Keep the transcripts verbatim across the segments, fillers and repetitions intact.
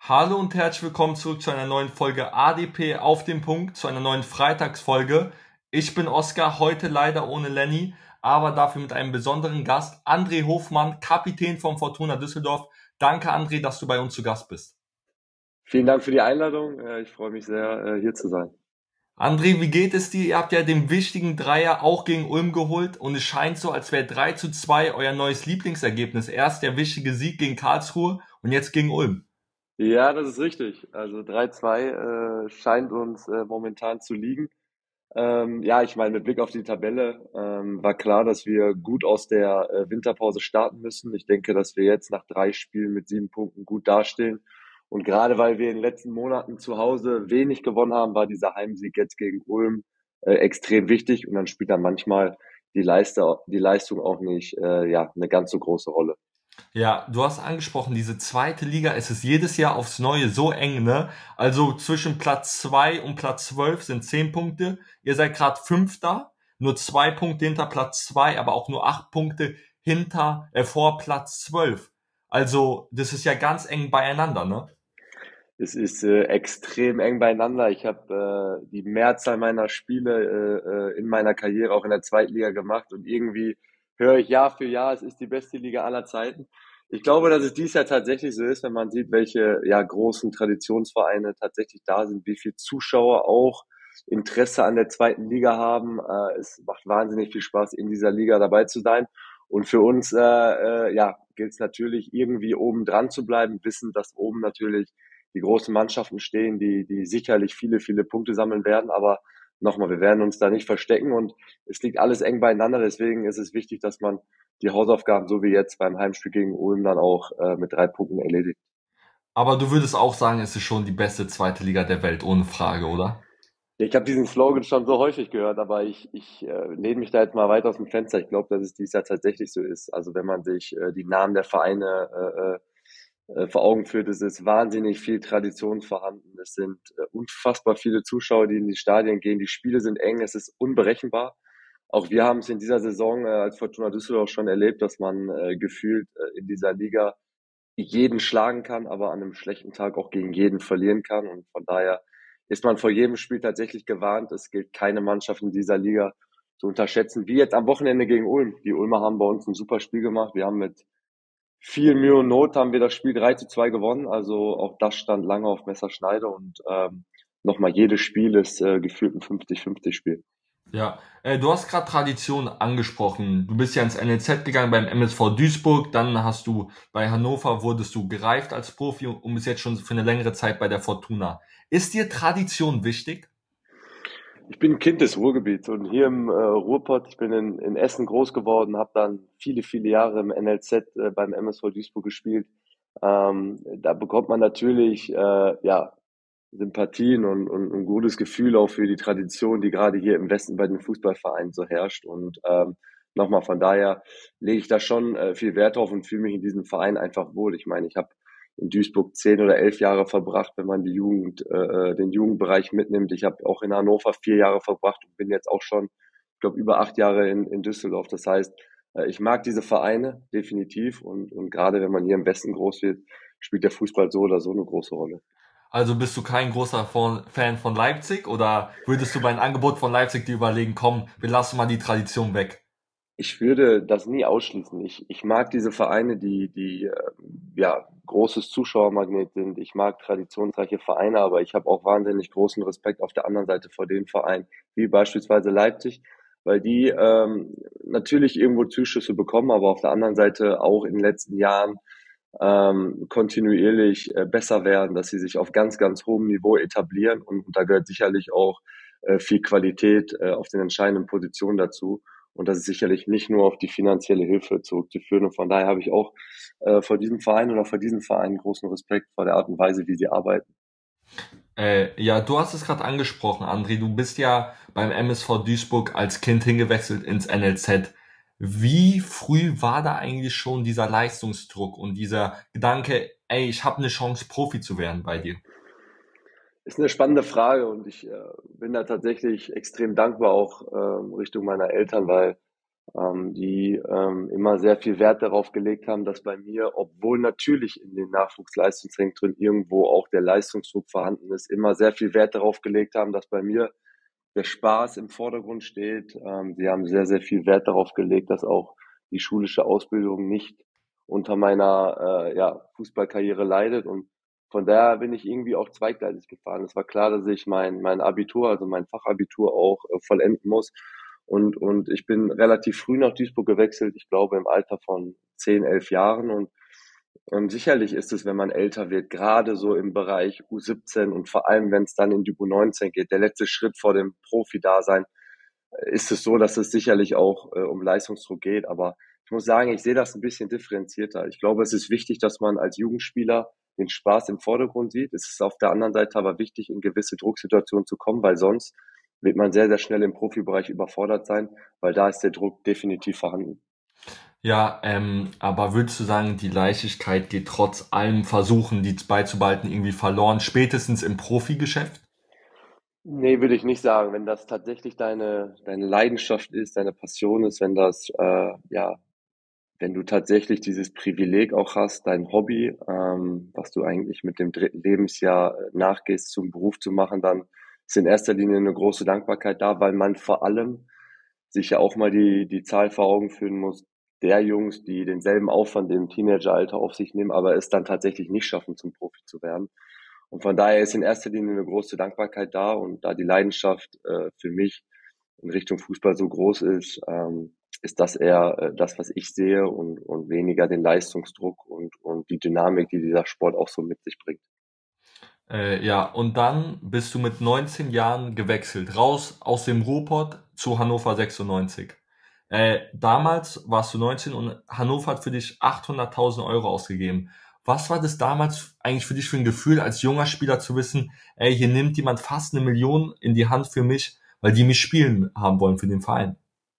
Hallo und herzlich willkommen zurück zu einer neuen Folge A D P auf den Punkt, zu einer neuen Freitagsfolge. Ich bin Oskar, heute leider ohne Lenny, aber dafür mit einem besonderen Gast, André Hofmann, Kapitän von Fortuna Düsseldorf. Danke, André, dass du bei uns zu Gast bist. Vielen Dank für die Einladung. Äh, Ich freue mich sehr, äh, hier zu sein. André, wie geht es dir? Ihr habt ja den wichtigen Dreier auch gegen Ulm geholt und es scheint so, als wäre drei zu zwei euer neues Lieblingsergebnis. Erst der wichtige Sieg gegen Karlsruhe und jetzt gegen Ulm. Ja, das ist richtig. Also drei zwei äh, scheint uns äh, momentan zu liegen. Ähm, ja, ich meine, mit Blick auf die Tabelle ähm, war klar, dass wir gut aus der äh, Winterpause starten müssen. Ich denke, dass wir jetzt nach drei Spielen mit sieben Punkten gut dastehen. Und gerade weil wir in den letzten Monaten zu Hause wenig gewonnen haben, war dieser Heimsieg jetzt gegen Ulm äh, extrem wichtig. Und dann spielt dann manchmal die Leiste, die Leistung auch nicht äh, ja, eine ganz so große Rolle. Ja, du hast angesprochen, diese zweite Liga, es ist jedes Jahr aufs Neue so eng, ne? Also zwischen Platz zwei und Platz zwölf sind zehn Punkte. Ihr seid gerade Fünfter, nur zwei Punkte hinter Platz zwei, aber auch nur acht Punkte hinter, äh, vor Platz zwölf. Also, das ist ja ganz eng beieinander, ne? Es ist äh, extrem eng beieinander. Ich habe äh, die Mehrzahl meiner Spiele äh, äh, in meiner Karriere auch in der zweiten Liga gemacht und irgendwie höre ich Jahr für Jahr, es ist die beste Liga aller Zeiten. Ich glaube, dass es dies Jahr tatsächlich so ist, wenn man sieht, welche ja großen Traditionsvereine tatsächlich da sind, wie viele Zuschauer auch Interesse an der zweiten Liga haben. Äh, es macht wahnsinnig viel Spaß, in dieser Liga dabei zu sein. Und für uns äh, äh, ja, gilt es natürlich irgendwie oben dran zu bleiben, wissen, dass oben natürlich die großen Mannschaften stehen, die, die sicherlich viele, viele Punkte sammeln werden. Aber nochmal, wir werden uns da nicht verstecken und es liegt alles eng beieinander. Deswegen ist es wichtig, dass man die Hausaufgaben, so wie jetzt beim Heimspiel gegen Ulm, dann auch äh, mit drei Punkten erledigt. Aber du würdest auch sagen, es ist schon die beste zweite Liga der Welt, ohne Frage, oder? Ja, ich habe diesen Slogan schon so häufig gehört, aber ich, ich äh, lehne mich da jetzt mal weit aus dem Fenster. Ich glaube, dass es dieses Jahr tatsächlich so ist. Also wenn man sich äh, die Namen der Vereine äh, äh, vor Augen führt, es ist wahnsinnig viel Tradition vorhanden. Es sind äh, unfassbar viele Zuschauer, die in die Stadien gehen. Die Spiele sind eng, es ist unberechenbar. Auch wir haben es in dieser Saison äh, als Fortuna Düsseldorf schon erlebt, dass man äh, gefühlt äh, in dieser Liga jeden schlagen kann, aber an einem schlechten Tag auch gegen jeden verlieren kann. Und von daher ist man vor jedem Spiel tatsächlich gewarnt. Es gilt keine Mannschaft in dieser Liga zu unterschätzen, wie jetzt am Wochenende gegen Ulm. Die Ulmer haben bei uns ein super Spiel gemacht. Wir haben mit viel Mühe und Not haben wir das Spiel drei zu zwei gewonnen. Also auch das stand lange auf Messerschneide und ähm, nochmal jedes Spiel ist äh, gefühlt ein fünfzig fünfzig Spiel. Ja, äh, du hast gerade Tradition angesprochen. Du bist ja ins N L Z gegangen beim M S V Duisburg, dann hast du bei Hannover wurdest du gereift als Profi und bist jetzt schon für eine längere Zeit bei der Fortuna. Ist dir Tradition wichtig? Ich bin ein Kind des Ruhrgebiets und hier im äh, Ruhrpott, ich bin in, in Essen groß geworden, habe dann viele, viele Jahre im N L Z äh, beim M S V Duisburg gespielt. Ähm, da bekommt man natürlich äh, ja, Sympathien und, und ein gutes Gefühl auch für die Tradition, die gerade hier im Westen bei den Fußballvereinen so herrscht. Und ähm, nochmal, von daher lege ich da schon äh, viel Wert drauf und fühle mich in diesem Verein einfach wohl. Ich meine, ich habe in Duisburg zehn oder elf Jahre verbracht, wenn man die Jugend, äh, äh, den Jugendbereich mitnimmt. Ich habe auch in Hannover vier Jahre verbracht und bin jetzt auch schon, ich glaube, über acht Jahre in, in Düsseldorf. Das heißt, äh, ich mag diese Vereine definitiv und, und gerade wenn man hier im Westen groß wird, spielt der Fußball so oder so eine große Rolle. Also bist du kein großer Von- Fan von Leipzig oder würdest du bei einem Angebot von Leipzig dir überlegen, komm, wir lassen mal die Tradition weg? Ich würde das nie ausschließen. Ich, ich mag diese Vereine, die, die äh, ja, großes Zuschauermagnet sind. Ich mag traditionsreiche Vereine, aber ich habe auch wahnsinnig großen Respekt auf der anderen Seite vor den Vereinen, wie beispielsweise Leipzig, weil die ähm, natürlich irgendwo Zuschüsse bekommen, aber auf der anderen Seite auch in den letzten Jahren ähm, kontinuierlich äh, besser werden, dass sie sich auf ganz, ganz hohem Niveau etablieren. Und, da gehört sicherlich auch äh, viel Qualität äh, auf den entscheidenden Positionen dazu. Und das ist sicherlich nicht nur auf die finanzielle Hilfe zurückzuführen. Und von daher habe ich auch äh, vor diesem Verein oder vor diesen Vereinen großen Respekt vor der Art und Weise, wie sie arbeiten. Äh, ja, du hast es gerade angesprochen, André. Du bist ja beim M S V Duisburg als Kind hingewechselt ins N L Z. Wie früh war da eigentlich schon dieser Leistungsdruck und dieser Gedanke, ey, ich habe eine Chance, Profi zu werden bei dir? Ist eine spannende Frage und ich äh, bin da tatsächlich extrem dankbar auch ähm, Richtung meiner Eltern, weil ähm, die ähm, immer sehr viel Wert darauf gelegt haben, dass bei mir, obwohl natürlich in den Nachwuchsleistungszentren irgendwo auch der Leistungsdruck vorhanden ist, immer sehr viel Wert darauf gelegt haben, dass bei mir der Spaß im Vordergrund steht. Ähm, sie haben sehr, sehr viel Wert darauf gelegt, dass auch die schulische Ausbildung nicht unter meiner äh, ja, Fußballkarriere leidet. Und von daher bin ich irgendwie auch zweigleisig gefahren. Es war klar, dass ich mein, mein Abitur, also mein Fachabitur auch äh, vollenden muss. Und, und ich bin relativ früh nach Duisburg gewechselt, ich glaube im Alter von zehn, elf Jahren. Und ähm, sicherlich ist es, wenn man älter wird, gerade so im Bereich U siebzehn und vor allem, wenn es dann in die U neunzehn geht, der letzte Schritt vor dem Profi-Dasein, äh, ist es so, dass es sicherlich auch äh, um Leistungsdruck geht. Aber ich muss sagen, ich sehe das ein bisschen differenzierter. Ich glaube, es ist wichtig, dass man als Jugendspieler den Spaß im Vordergrund sieht. Es ist auf der anderen Seite aber wichtig, in gewisse Drucksituationen zu kommen, weil sonst wird man sehr, sehr schnell im Profibereich überfordert sein, weil da ist der Druck definitiv vorhanden. Ja, ähm, aber würdest du sagen, die Leichtigkeit geht trotz allem Versuchen, die beizubehalten, irgendwie verloren, spätestens im Profigeschäft? Nee, würde ich nicht sagen. Wenn das tatsächlich deine, deine Leidenschaft ist, deine Passion ist, wenn das, äh, ja, wenn du tatsächlich dieses Privileg auch hast, dein Hobby, ähm, was du eigentlich mit dem dritten Lebensjahr äh, nachgehst, zum Beruf zu machen, dann ist in erster Linie eine große Dankbarkeit da, weil man vor allem sich ja auch mal die, die Zahl vor Augen führen muss, der Jungs, die denselben Aufwand im Teenageralter auf sich nehmen, aber es dann tatsächlich nicht schaffen, zum Profi zu werden. Und von daher ist in erster Linie eine große Dankbarkeit da und da die Leidenschaft äh, für mich in Richtung Fußball so groß ist, ähm, ist das eher äh, das, was ich sehe und, und weniger den Leistungsdruck und, und die Dynamik, die dieser Sport auch so mit sich bringt. Äh, ja, und dann bist du mit neunzehn Jahren gewechselt, raus aus dem Ruhrpott zu Hannover sechsundneunzig. Äh, damals warst du neunzehn und Hannover hat für dich achthunderttausend Euro ausgegeben. Was war das damals eigentlich für dich für ein Gefühl, als junger Spieler zu wissen, ey, hier nimmt jemand fast eine Million in die Hand für mich, weil die mich spielen haben wollen für den Verein?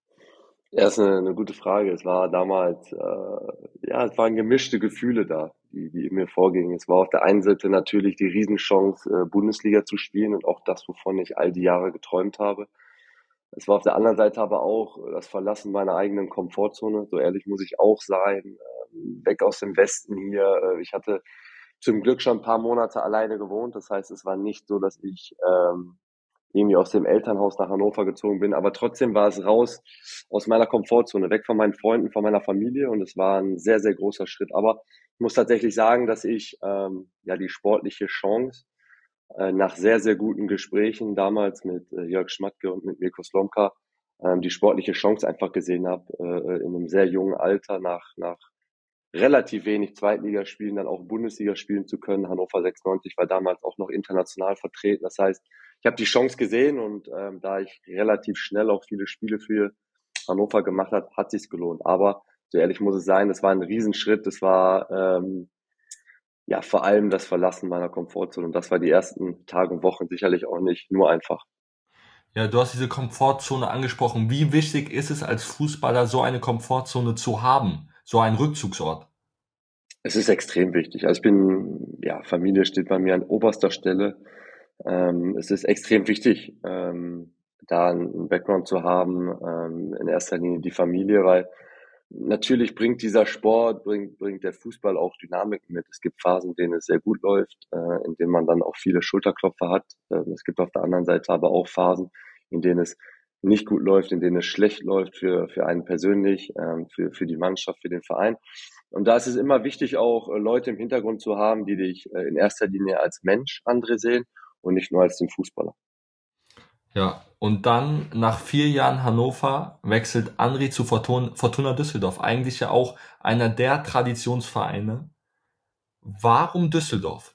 Ja, ist eine, eine gute Frage. Es war damals, äh, ja, es waren gemischte Gefühle da, die, die in mir vorgingen. Es war auf der einen Seite natürlich die Riesenchance, äh, Bundesliga zu spielen und auch das, wovon ich all die Jahre geträumt habe. Es war auf der anderen Seite aber auch äh, das Verlassen meiner eigenen Komfortzone. So ehrlich muss ich auch sein. Ähm, weg aus dem Westen hier. Äh, ich hatte zum Glück schon ein paar Monate alleine gewohnt. Das heißt, es war nicht so, dass ich ähm, irgendwie aus dem Elternhaus nach Hannover gezogen bin. Aber trotzdem war es raus aus meiner Komfortzone, weg von meinen Freunden, von meiner Familie. Und es war ein sehr, sehr großer Schritt. Aber ich muss tatsächlich sagen, dass ich ähm, ja die sportliche Chance äh, nach sehr, sehr guten Gesprächen damals mit äh, Jörg Schmatke und mit Mirko Slomka ähm, die sportliche Chance einfach gesehen habe, äh, in einem sehr jungen Alter nach, nach relativ wenig Zweitligaspielen dann auch Bundesliga spielen zu können. Hannover sechsundneunzig war damals auch noch international vertreten. Das heißt, ich habe die Chance gesehen und ähm, da ich relativ schnell auch viele Spiele für Hannover gemacht habe, hat sich's gelohnt. Aber so ehrlich muss es sein, das war ein Riesenschritt. Das war ähm, ja vor allem das Verlassen meiner Komfortzone und das war die ersten Tage und Wochen sicherlich auch nicht nur einfach. Ja, du hast diese Komfortzone angesprochen. Wie wichtig ist es als Fußballer, so eine Komfortzone zu haben? So einen Rückzugsort? Es ist extrem wichtig. Also ich bin, ja, Familie steht bei mir an oberster Stelle. Ähm, es ist extrem wichtig, ähm, da einen Background zu haben, ähm, in erster Linie die Familie, weil natürlich bringt dieser Sport, bringt, bringt der Fußball auch Dynamik mit. Es gibt Phasen, in denen es sehr gut läuft, äh, in denen man dann auch viele Schulterklopfer hat. Ähm, es gibt auf der anderen Seite aber auch Phasen, in denen es nicht gut läuft, in denen es schlecht läuft für, für einen persönlich, ähm, für, für die Mannschaft, für den Verein. Und da ist es immer wichtig, auch äh, Leute im Hintergrund zu haben, die dich äh, in erster Linie als Mensch, André, sehen und nicht nur als den Fußballer. Ja, und dann nach vier Jahren Hannover wechselt André zu Fortuna, Fortuna Düsseldorf. Eigentlich ja auch einer der Traditionsvereine. Warum Düsseldorf?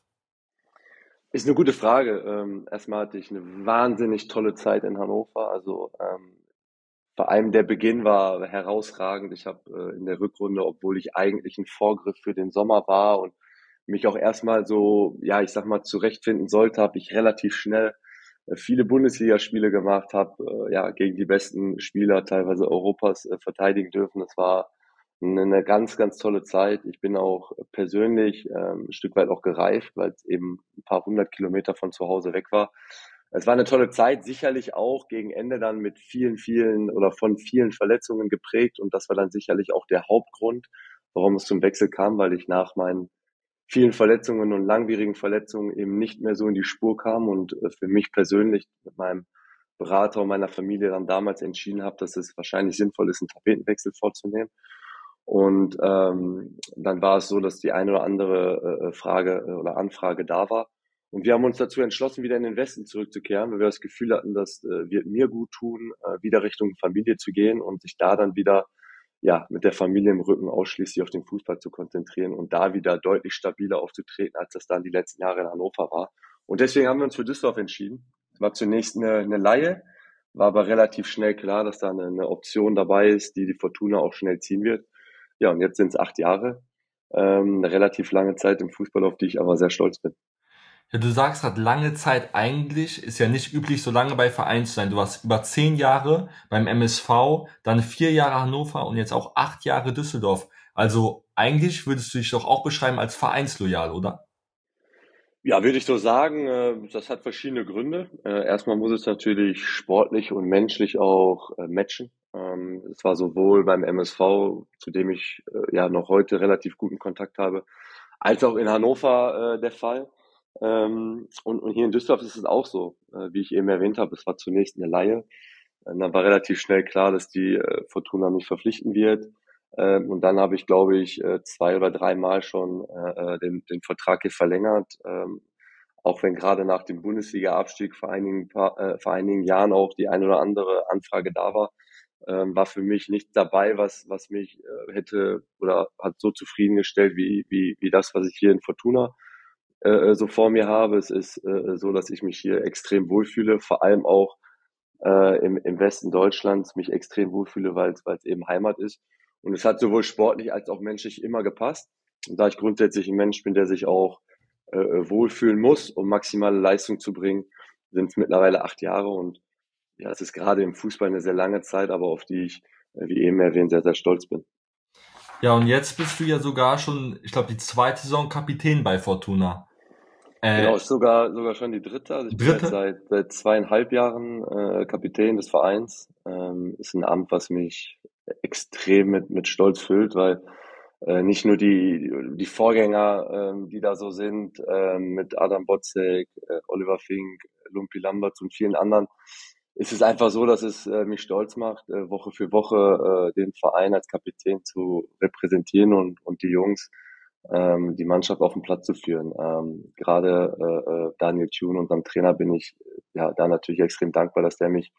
Ist eine gute Frage. Ähm, erstmal hatte ich eine wahnsinnig tolle Zeit in Hannover. Also ähm, vor allem der Beginn war herausragend. Ich habe äh, in der Rückrunde, obwohl ich eigentlich ein Vorgriff für den Sommer war und mich auch erstmal so, ja, ich sag mal, zurechtfinden sollte, habe ich relativ schnell äh, viele Bundesligaspiele gemacht, habe äh, ja gegen die besten Spieler teilweise Europas äh, verteidigen dürfen. Das war eine, eine ganz, ganz tolle Zeit. Ich bin auch persönlich ähm, ein Stück weit auch gereift, weil es eben ein paar hundert Kilometer von zu Hause weg war. Es war eine tolle Zeit, sicherlich auch gegen Ende dann mit vielen, vielen oder von vielen Verletzungen geprägt. Und das war dann sicherlich auch der Hauptgrund, warum es zum Wechsel kam, weil ich nach meinen vielen Verletzungen und langwierigen Verletzungen eben nicht mehr so in die Spur kam und äh, für mich persönlich mit meinem Berater und meiner Familie dann damals entschieden habe, dass es wahrscheinlich sinnvoll ist, einen Tapetenwechsel vorzunehmen. Und ähm, dann war es so, dass die eine oder andere äh, Frage äh, oder Anfrage da war. Und wir haben uns dazu entschlossen, wieder in den Westen zurückzukehren, weil wir das Gefühl hatten, das äh, wird mir gut tun, äh, wieder Richtung Familie zu gehen und sich da dann wieder ja mit der Familie im Rücken ausschließlich auf den Fußball zu konzentrieren und da wieder deutlich stabiler aufzutreten, als das dann die letzten Jahre in Hannover war. Und deswegen haben wir uns für Düsseldorf entschieden. Es war zunächst eine, eine Leihe, war aber relativ schnell klar, dass da eine, eine Option dabei ist, die die Fortuna auch schnell ziehen wird. Ja, und jetzt sind es acht Jahre. Ähm, eine relativ lange Zeit im Fußball, auf die ich aber sehr stolz bin. Ja, du sagst gerade lange Zeit, eigentlich ist ja nicht üblich, so lange bei Vereinen zu sein. Du warst über zehn Jahre beim M S V, dann vier Jahre Hannover und jetzt auch acht Jahre Düsseldorf. Also eigentlich würdest du dich doch auch beschreiben als vereinsloyal, oder? Ja, würde ich so sagen. Äh, das hat verschiedene Gründe. Äh, erstmal muss es natürlich sportlich und menschlich auch äh, matchen. Ähm, es war sowohl beim M S V, zu dem ich äh, ja noch heute relativ guten Kontakt habe, als auch in Hannover äh, der Fall. Ähm, und, und hier in Düsseldorf ist es auch so, äh, wie ich eben erwähnt habe. Es war zunächst eine Leihe. Und dann war relativ schnell klar, dass die äh, Fortuna mich verpflichten wird. Ähm, und dann habe ich, glaube ich, äh, zwei oder dreimal schon äh, äh, den, den Vertrag hier verlängert. Ähm, auch wenn gerade nach dem Bundesliga-Abstieg vor einigen, paar, äh, vor einigen Jahren auch die eine oder andere Anfrage da war, ähm, war für mich nichts dabei, was, was mich äh, hätte oder hat so zufriedengestellt wie, wie, wie das, was ich hier in Fortuna äh, so vor mir habe. Es ist äh, so, dass ich mich hier extrem wohlfühle, vor allem auch äh, im, im Westen Deutschlands mich extrem wohlfühle, weil es eben Heimat ist. Und es hat sowohl sportlich als auch menschlich immer gepasst. Und da ich grundsätzlich ein Mensch bin, der sich auch äh, wohlfühlen muss, um maximale Leistung zu bringen, sind es mittlerweile acht Jahre. Und ja, es ist gerade im Fußball eine sehr lange Zeit, aber auf die ich, äh, wie eben erwähnt, sehr, sehr stolz bin. Ja, und jetzt bist du ja sogar schon, ich glaube, die zweite Saison Kapitän bei Fortuna. Genau, Äh, ist sogar, sogar schon die dritte. Also ich bin jetzt dritte? seit, seit zweieinhalb Jahren äh, Kapitän des Vereins. Ähm, ist ein Amt, was mich extrem mit, mit Stolz füllt, weil äh, nicht nur die, die Vorgänger, ähm, die da so sind, ähm, mit Adam Botzek, äh, Oliver Fink, Lumpi Lamberts und vielen anderen, ist es einfach so, dass es äh, mich stolz macht, äh, Woche für Woche äh, den Verein als Kapitän zu repräsentieren und, und die Jungs ähm, die Mannschaft auf den Platz zu führen. Ähm, gerade äh, äh, Daniel Thune, unserem Trainer, bin ich ja da natürlich extrem dankbar, dass der mich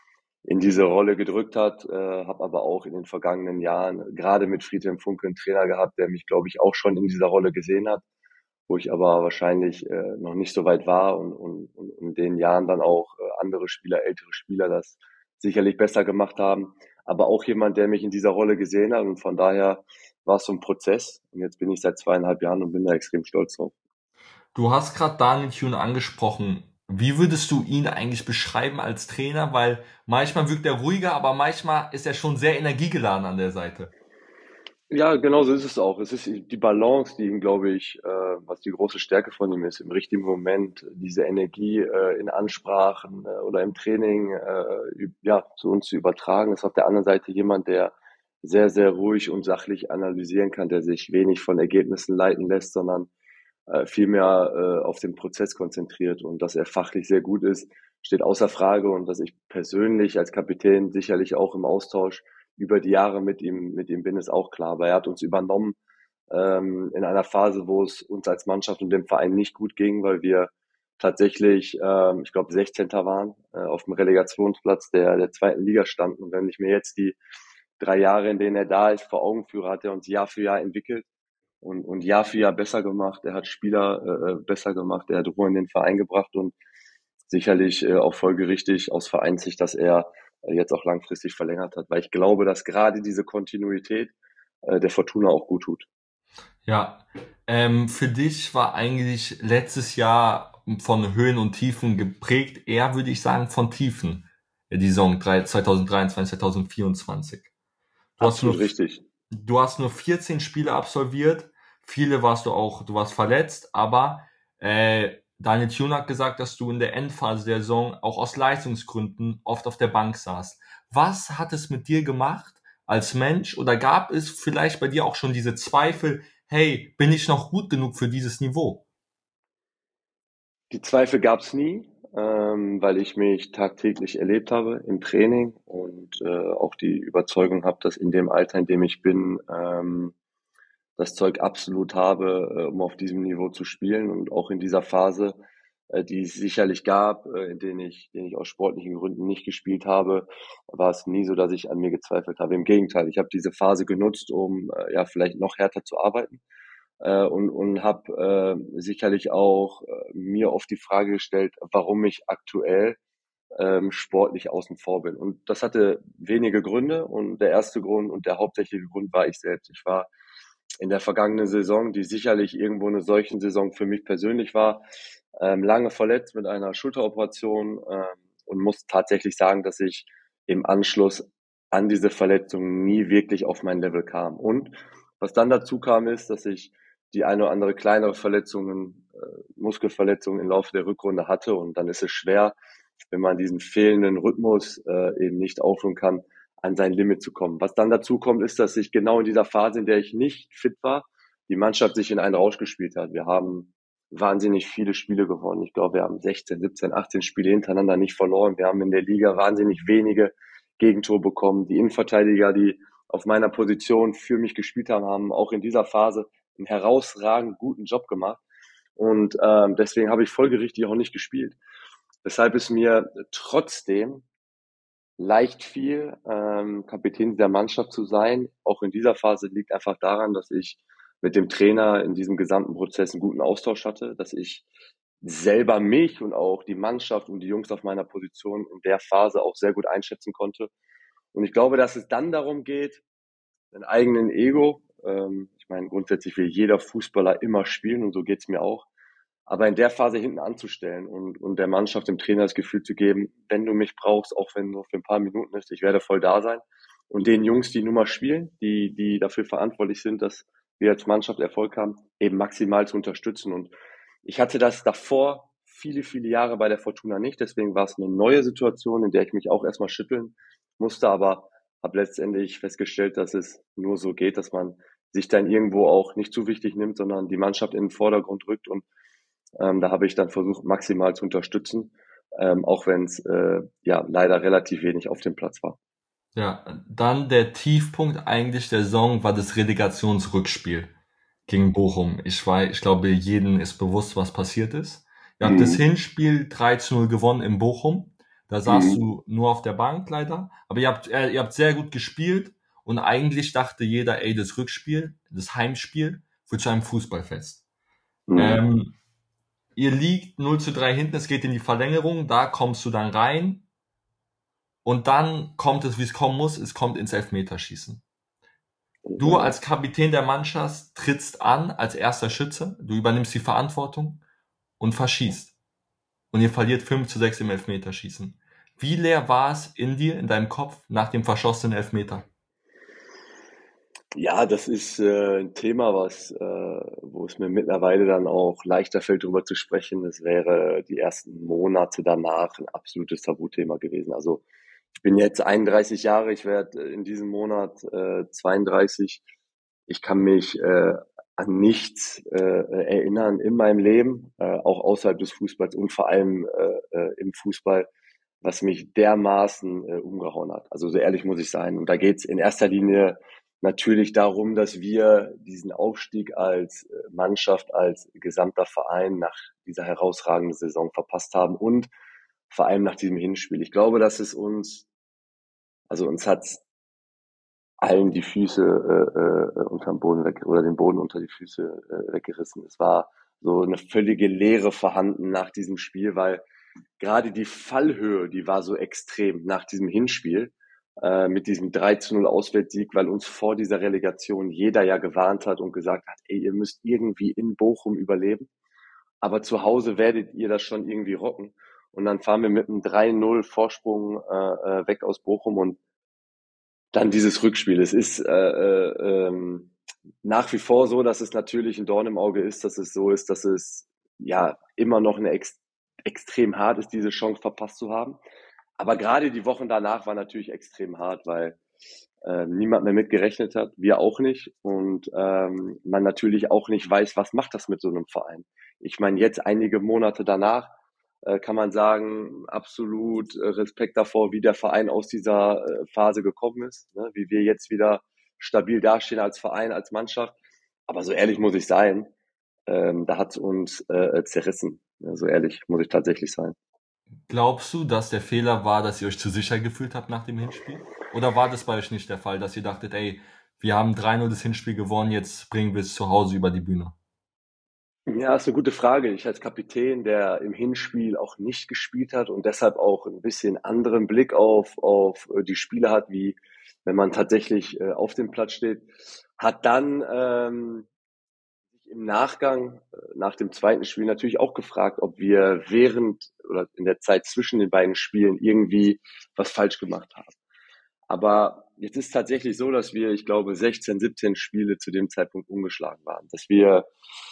in diese Rolle gedrückt hat, äh, habe aber auch in den vergangenen Jahren gerade mit Friedhelm Funke einen Trainer gehabt, der mich, glaube ich, auch schon in dieser Rolle gesehen hat, wo ich aber wahrscheinlich äh, noch nicht so weit war und, und, und in den Jahren dann auch äh, andere Spieler, ältere Spieler das sicherlich besser gemacht haben. Aber auch jemand, der mich in dieser Rolle gesehen hat und von daher war es so ein Prozess und jetzt bin ich seit zweieinhalb Jahren und bin da extrem stolz drauf. Du hast gerade Daniel Thune angesprochen. Wie würdest du ihn eigentlich beschreiben als Trainer? Weil manchmal wirkt er ruhiger, aber manchmal ist er schon sehr energiegeladen an der Seite. Ja, genau so ist es auch. Es ist die Balance, die ihm, glaube ich, äh, was die große Stärke von ihm ist, im richtigen Moment diese Energie äh, in Ansprachen äh, oder im Training äh, ja, zu uns zu übertragen. Ist auf der anderen Seite jemand, der sehr, sehr ruhig und sachlich analysieren kann, der sich wenig von Ergebnissen leiten lässt, sondern äh, vielmehr äh, auf den Prozess konzentriert. Und dass er fachlich sehr gut ist, steht außer Frage. Und dass ich persönlich als Kapitän sicherlich auch im Austausch über die Jahre mit ihm, mit ihm bin, ist auch klar. Aber er hat uns übernommen ähm, in einer Phase, wo es uns als Mannschaft und dem Verein nicht gut ging, weil wir tatsächlich, ähm, ich glaube, sechzehnter waren äh, auf dem Relegationsplatz der, der zweiten Liga standen. Und wenn ich mir jetzt die drei Jahre, in denen er da ist, vor Augen führe, hat er uns Jahr für Jahr entwickelt und, und Jahr für Jahr besser gemacht. Er hat Spieler äh, besser gemacht, er hat Ruhe in den Verein gebracht und sicherlich äh, auch folgerichtig aus Vereinssicht, dass er äh, jetzt auch langfristig verlängert hat, weil ich glaube, dass gerade diese Kontinuität äh, der Fortuna auch gut tut. Ja, ähm, für dich war eigentlich letztes Jahr von Höhen und Tiefen geprägt, eher würde ich sagen von Tiefen, äh, die Saison drei- zwanzig dreiundzwanzig, zwanzig vierundzwanzig. Du hast nur, Absolut richtig. du hast nur vierzehn Spiele absolviert, viele warst du auch, du warst verletzt, aber äh, Daniel Thune hat gesagt, dass du in der Endphase der Saison auch aus Leistungsgründen oft auf der Bank saßt. Was hat es mit dir gemacht als Mensch oder gab es vielleicht bei dir auch schon diese Zweifel, hey, bin ich noch gut genug für dieses Niveau? Die Zweifel gab es nie, ähm, weil ich mich tagtäglich erlebt habe im Training und äh, auch die Überzeugung habe, dass in dem Alter, in dem ich bin, ähm, das Zeug absolut habe, äh, um auf diesem Niveau zu spielen und auch in dieser Phase, äh, die es sicherlich gab, äh, in denen ich, denen ich aus sportlichen Gründen nicht gespielt habe, war es nie so, dass ich an mir gezweifelt habe. Im Gegenteil, ich habe diese Phase genutzt, um äh, ja vielleicht noch härter zu arbeiten äh, und, und habe äh, sicherlich auch äh, mir oft die Frage gestellt, warum ich aktuell ähm, sportlich außen vor bin. Und das hatte wenige Gründe und der erste Grund und der hauptsächliche Grund war ich selbst. Ich war in der vergangenen Saison, die sicherlich irgendwo eine solchen Saison für mich persönlich war, ähm, lange verletzt mit einer Schulteroperation ähm, und muss tatsächlich sagen, dass ich im Anschluss an diese Verletzung nie wirklich auf mein Level kam. Und was dann dazu kam, ist, dass ich die eine oder andere kleinere Verletzungen, äh, Muskelverletzungen im Laufe der Rückrunde hatte und dann ist es schwer, wenn man diesen fehlenden Rhythmus äh, eben nicht aufholen kann, an sein Limit zu kommen. Was dann dazu kommt, ist, dass sich genau in dieser Phase, in der ich nicht fit war, die Mannschaft sich in einen Rausch gespielt hat. Wir haben wahnsinnig viele Spiele gewonnen. Ich glaube, wir haben sechzehn, siebzehn, achtzehn Spiele hintereinander nicht verloren. Wir haben in der Liga wahnsinnig wenige Gegentore bekommen. Die Innenverteidiger, die auf meiner Position für mich gespielt haben, haben auch in dieser Phase einen herausragend guten Job gemacht. Und ähm, deswegen habe ich folgerichtig auch nicht gespielt. Weshalb es mir trotzdem leicht fiel, ähm, Kapitän der Mannschaft zu sein. Auch in dieser Phase liegt einfach daran, dass ich mit dem Trainer in diesem gesamten Prozess einen guten Austausch hatte, dass ich selber mich und auch die Mannschaft und die Jungs auf meiner Position in der Phase auch sehr gut einschätzen konnte. Und ich glaube, dass es dann darum geht, den eigenen Ego, ähm, ich meine, grundsätzlich will jeder Fußballer immer spielen und so geht's mir auch, aber in der Phase hinten anzustellen und, und der Mannschaft, dem Trainer das Gefühl zu geben, wenn du mich brauchst, auch wenn nur für ein paar Minuten ist, ich werde voll da sein. Und den Jungs, die nun mal spielen, die, die dafür verantwortlich sind, dass wir als Mannschaft Erfolg haben, eben maximal zu unterstützen. Und ich hatte das davor viele, viele Jahre bei der Fortuna nicht. Deswegen war es eine neue Situation, in der ich mich auch erstmal schütteln musste, aber habe letztendlich festgestellt, dass es nur so geht, dass man sich dann irgendwo auch nicht zu wichtig nimmt, sondern die Mannschaft in den Vordergrund rückt und ähm, da habe ich dann versucht, maximal zu unterstützen, ähm, auch wenn es äh, ja leider relativ wenig auf dem Platz war. Ja, dann der Tiefpunkt eigentlich der Saison war das Relegationsrückspiel gegen Bochum. Ich weiß, ich glaube, jedem ist bewusst, was passiert ist. Ihr habt das Mhm. Hinspiel drei zu null gewonnen in Bochum. Da saßt Mhm. du nur auf der Bank leider. Aber ihr habt, äh, ihr habt sehr gut gespielt. Und eigentlich dachte jeder, ey, das Rückspiel, das Heimspiel, wird zu einem Fußballfest. Mhm. Ähm, ihr liegt null zu drei hinten, es geht in die Verlängerung. Da kommst du dann rein. Und dann kommt es, wie es kommen muss. Es kommt ins Elfmeterschießen. Du als Genau. Kapitän der Mannschaft trittst an als erster Schütze. Du übernimmst die Verantwortung und verschießt. Und ihr verliert fünf zu sechs im Elfmeterschießen. Wie leer war es in dir, in deinem Kopf, nach dem verschossenen Elfmeter? Ja, das ist äh, ein Thema, was, äh, wo es mir mittlerweile dann auch leichter fällt, darüber zu sprechen. Es wäre die ersten Monate danach ein absolutes Tabuthema gewesen. Also ich bin jetzt einunddreißig Jahre, ich werde in diesem Monat äh, zweiunddreißig. Ich kann mich äh, an nichts äh, erinnern in meinem Leben, äh, auch außerhalb des Fußballs und vor allem äh, äh, im Fußball, was mich dermaßen äh, umgehauen hat. Also so ehrlich muss ich sein. Und da geht's in erster Linie natürlich darum, dass wir diesen Aufstieg als äh, Mannschaft, als gesamter Verein nach dieser herausragenden Saison verpasst haben und vor allem nach diesem Hinspiel. Ich glaube, dass es uns, also uns hat allen die Füße äh, äh, unterm Boden weg oder den Boden unter die Füße äh, weggerissen. Es war so eine völlige Leere vorhanden nach diesem Spiel, weil gerade die Fallhöhe, die war so extrem nach diesem Hinspiel äh, mit diesem drei zu null Auswärtssieg, weil uns vor dieser Relegation jeder ja gewarnt hat und gesagt hat, ey, ihr müsst irgendwie in Bochum überleben, aber zu Hause werdet ihr das schon irgendwie rocken. Und dann fahren wir mit einem drei null Vorsprung äh, äh, weg aus Bochum und dann dieses Rückspiel. Es ist äh, äh, ähm, nach wie vor so, dass es natürlich ein Dorn im Auge ist, dass es so ist, dass es ja immer noch eine ex extrem hart ist, diese Chance verpasst zu haben. Aber gerade die Wochen danach waren natürlich extrem hart, weil äh, niemand mehr mit gerechnet hat, wir auch nicht. Und ähm, man natürlich auch nicht weiß, was macht das mit so einem Verein. Ich meine, jetzt einige Monate danach äh, kann man sagen, absolut äh, Respekt davor, wie der Verein aus dieser äh, Phase gekommen ist, ne? Wie wir jetzt wieder stabil dastehen als Verein, als Mannschaft. Aber so ehrlich muss ich sein, ähm, da hat es uns äh, zerrissen. Ja, so ehrlich muss ich tatsächlich sein. Glaubst du, dass der Fehler war, dass ihr euch zu sicher gefühlt habt nach dem Hinspiel? Oder war das bei euch nicht der Fall, dass ihr dachtet, ey, wir haben drei null das Hinspiel gewonnen, jetzt bringen wir es zu Hause über die Bühne? Ja, ist eine gute Frage. Ich als Kapitän, der im Hinspiel auch nicht gespielt hat und deshalb auch ein bisschen anderen Blick auf auf, äh, die Spiele hat, wie wenn man tatsächlich, äh, auf dem Platz steht, hat dann, ähm, sich im Nachgang, äh, nach dem zweiten Spiel natürlich auch gefragt, ob wir während oder in der Zeit zwischen den beiden Spielen irgendwie was falsch gemacht haben. Aber jetzt ist tatsächlich so, dass wir, ich glaube, sechzehn, siebzehn Spiele zu dem Zeitpunkt ungeschlagen waren. Dass wir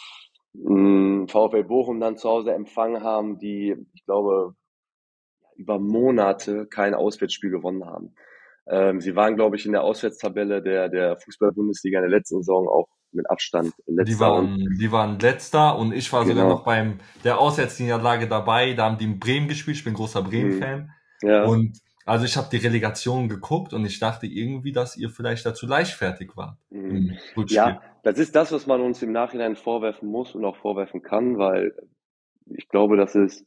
mh, VfL Bochum dann zu Hause empfangen haben, die, ich glaube, über Monate kein Auswärtsspiel gewonnen haben. Ähm, sie waren, glaube ich, in der Auswärtstabelle der, der Fußball-Bundesliga in der letzten Saison auch mit Abstand Die letzter und waren, die waren letzter und ich war sogar noch genau. beim der Auswärtsniederlage dabei. Da haben die in Bremen gespielt. Ich bin großer Mhm. Bremen-Fan. Ja. Und also ich habe die Relegation geguckt und ich dachte irgendwie, dass ihr vielleicht dazu leichtfertig wart Mhm. im Ja, Rückspiel. das ist das, was man uns im Nachhinein vorwerfen muss und auch vorwerfen kann, weil ich glaube, dass es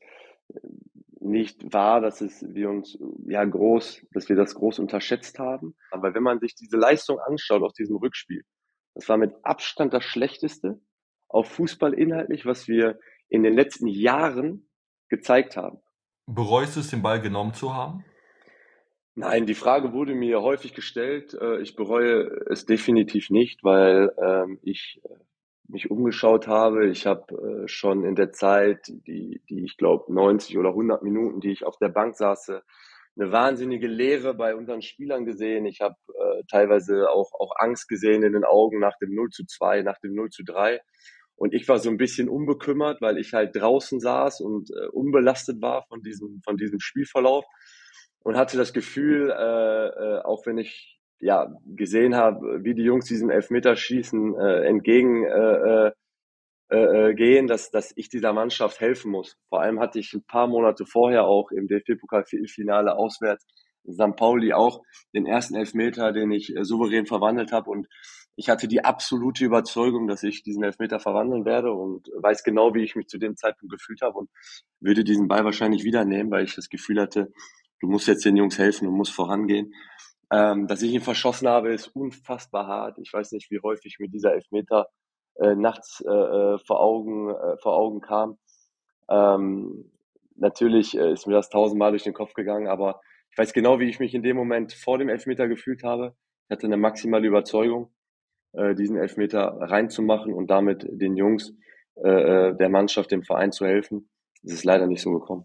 nicht wahr, dass es wir uns ja groß, dass wir das groß unterschätzt haben. Aber wenn man sich diese Leistung anschaut aus diesem Rückspiel, das war mit Abstand das Schlechteste auf Fußball inhaltlich, was wir in den letzten Jahren gezeigt haben. Bereust du es, den Ball genommen zu haben? Nein, die Frage wurde mir häufig gestellt. Äh, Ich bereue es definitiv nicht, weil ähm, ich äh, mich umgeschaut habe. Ich habe äh, schon in der Zeit, die, die ich glaube neunzig oder hundert Minuten, die ich auf der Bank saß, eine wahnsinnige Leere bei unseren Spielern gesehen. Ich habe äh, teilweise auch, auch Angst gesehen in den Augen nach dem null zu zwei, nach dem null zu drei. Und ich war so ein bisschen unbekümmert, weil ich halt draußen saß und äh, unbelastet war von diesem, von diesem Spielverlauf und hatte das Gefühl, äh, äh, auch wenn ich ja gesehen habe, wie die Jungs diesen Elfmeterschießen äh, entgegen äh, äh, äh, äh, gehen, dass, dass ich dieser Mannschaft helfen muss. Vor allem hatte ich ein paar Monate vorher auch im D F B-Pokal-Viertelfinale auswärts in Sankt Pauli auch den ersten Elfmeter, den ich äh, souverän verwandelt habe. Und ich hatte die absolute Überzeugung, dass ich diesen Elfmeter verwandeln werde und weiß genau, wie ich mich zu dem Zeitpunkt gefühlt habe und würde diesen Ball wahrscheinlich wieder nehmen, weil ich das Gefühl hatte, du musst jetzt den Jungs helfen, du musst vorangehen. Ähm, dass ich ihn verschossen habe, ist unfassbar hart. Ich weiß nicht, wie häufig mir dieser Elfmeter äh, nachts äh, äh, vor Augen äh, vor Augen kam. Ähm, natürlich äh, ist mir das tausendmal durch den Kopf gegangen, aber ich weiß genau, wie ich mich in dem Moment vor dem Elfmeter gefühlt habe. Ich hatte eine maximale Überzeugung, äh, diesen Elfmeter reinzumachen und damit den Jungs, äh, äh, der Mannschaft, dem Verein zu helfen. Das ist leider nicht so gekommen.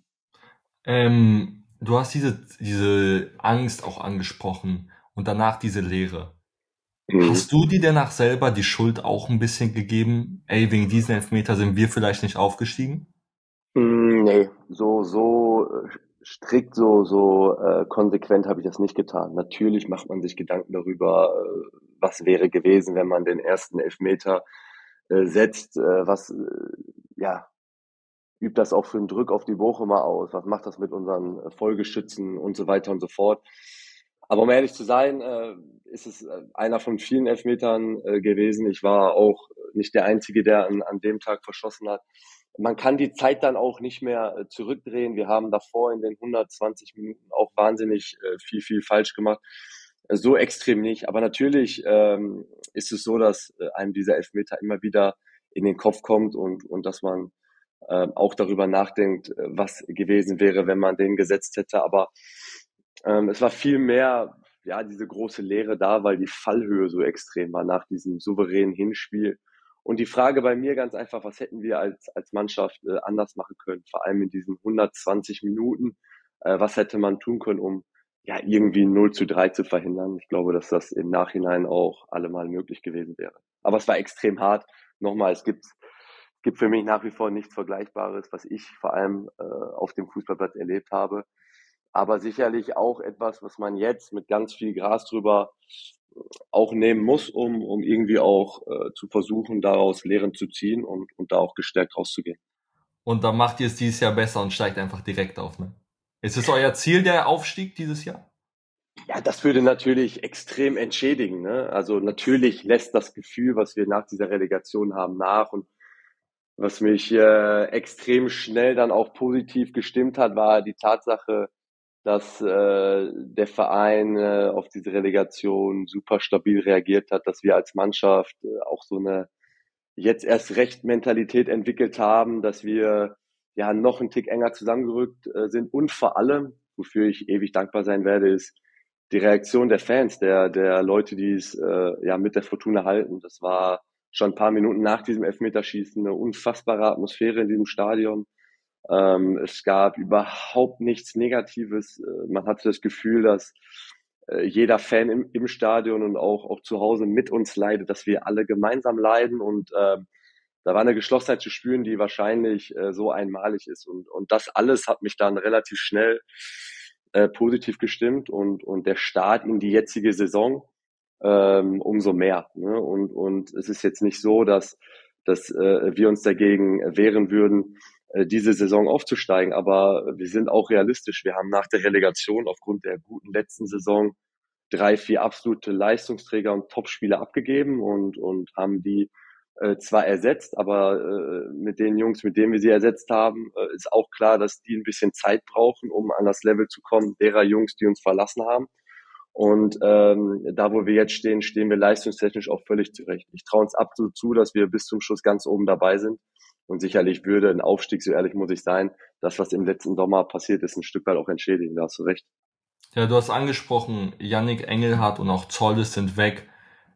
Ähm, du hast diese, diese Angst auch angesprochen und danach diese Leere. Mhm. Hast du dir danach selber die Schuld auch ein bisschen gegeben? Ey, wegen diesen Elfmeter sind wir vielleicht nicht aufgestiegen? Hm, ne, so so, äh, strikt, so so, äh, konsequent habe ich das nicht getan. Natürlich macht man sich Gedanken darüber, äh, was wäre gewesen, wenn man den ersten Elfmeter, äh, setzt, äh, was, äh, ja, übt das auch für 'n Druck auf die Bochumer aus? Was macht das mit unseren äh, Folgeschützen und so weiter und so fort? Aber um ehrlich zu sein, äh, ist es äh, einer von vielen Elfmetern äh, gewesen. Ich war auch nicht der Einzige, der an, an dem Tag verschossen hat. Man kann die Zeit dann auch nicht mehr äh, zurückdrehen. Wir haben davor in den hundertzwanzig Minuten auch wahnsinnig äh, viel, viel falsch gemacht. Äh, so extrem nicht. Aber natürlich ähm, ist es so, dass äh, einem dieser Elfmeter immer wieder in den Kopf kommt und, und dass man ähm, auch darüber nachdenkt, äh, was gewesen wäre, wenn man den gesetzt hätte. Aber ähm, es war viel mehr, ja, diese große Leere da, weil die Fallhöhe so extrem war nach diesem souveränen Hinspiel. Und die Frage bei mir ganz einfach, was hätten wir als, als Mannschaft äh, anders machen können, vor allem in diesen hundertzwanzig Minuten, äh, was hätte man tun können, um ja irgendwie null zu drei zu verhindern. Ich glaube, dass das im Nachhinein auch allemal möglich gewesen wäre. Aber es war extrem hart. Nochmal, es gibt gibt für mich nach wie vor nichts Vergleichbares, was ich vor allem äh, auf dem Fußballplatz erlebt habe. Aber sicherlich auch etwas, was man jetzt mit ganz viel Gras drüber auch nehmen muss, um, um irgendwie auch äh, zu versuchen, daraus Lehren zu ziehen und, und da auch gestärkt rauszugehen. Und dann macht ihr es dieses Jahr besser und steigt einfach direkt auf, ne? Ist es euer Ziel, der Aufstieg dieses Jahr? Ja, das würde natürlich extrem entschädigen, ne? Also natürlich lässt das Gefühl, was wir nach dieser Relegation haben, nach. Und was mich äh, extrem schnell dann auch positiv gestimmt hat, war die Tatsache, dass äh, der Verein äh, auf diese Relegation super stabil reagiert hat, dass wir als Mannschaft äh, auch so eine jetzt erst recht Mentalität entwickelt haben, dass wir ja noch einen Tick enger zusammengerückt äh, sind und vor allem, wofür ich ewig dankbar sein werde, ist die Reaktion der Fans, der der Leute, die es äh, ja mit der Fortuna halten. Das war schon ein paar Minuten nach diesem Elfmeterschießen eine unfassbare Atmosphäre in diesem Stadion. Ähm, es gab überhaupt nichts Negatives. Äh, man hatte das Gefühl, dass äh, jeder Fan im, im Stadion und auch, auch zu Hause mit uns leidet, dass wir alle gemeinsam leiden und äh, da war eine Geschlossenheit zu spüren, die wahrscheinlich äh, so einmalig ist. Und, und das alles hat mich dann relativ schnell äh, positiv gestimmt und, und der Start in die jetzige Saison ähm, umso mehr. Ne? Und, und es ist jetzt nicht so, dass, dass äh, wir uns dagegen wehren würden, äh, diese Saison aufzusteigen. Aber wir sind auch realistisch. Wir haben nach der Relegation aufgrund der guten letzten Saison drei, vier absolute Leistungsträger und Topspieler abgegeben und, und haben die äh, zwar ersetzt, aber äh, mit den Jungs, mit denen wir sie ersetzt haben, äh, ist auch klar, dass die ein bisschen Zeit brauchen, um an das Level zu kommen derer Jungs, die uns verlassen haben. Und ähm, da, wo wir jetzt stehen, stehen wir leistungstechnisch auch völlig zurecht. Ich traue uns absolut zu, dass wir bis zum Schluss ganz oben dabei sind. Und sicherlich würde ein Aufstieg, so ehrlich muss ich sein, das, was im letzten Sommer passiert ist, ein Stück weit auch entschädigen. Da hast du recht. Ja, du hast angesprochen, Yannick Engelhardt und auch Zolles sind weg.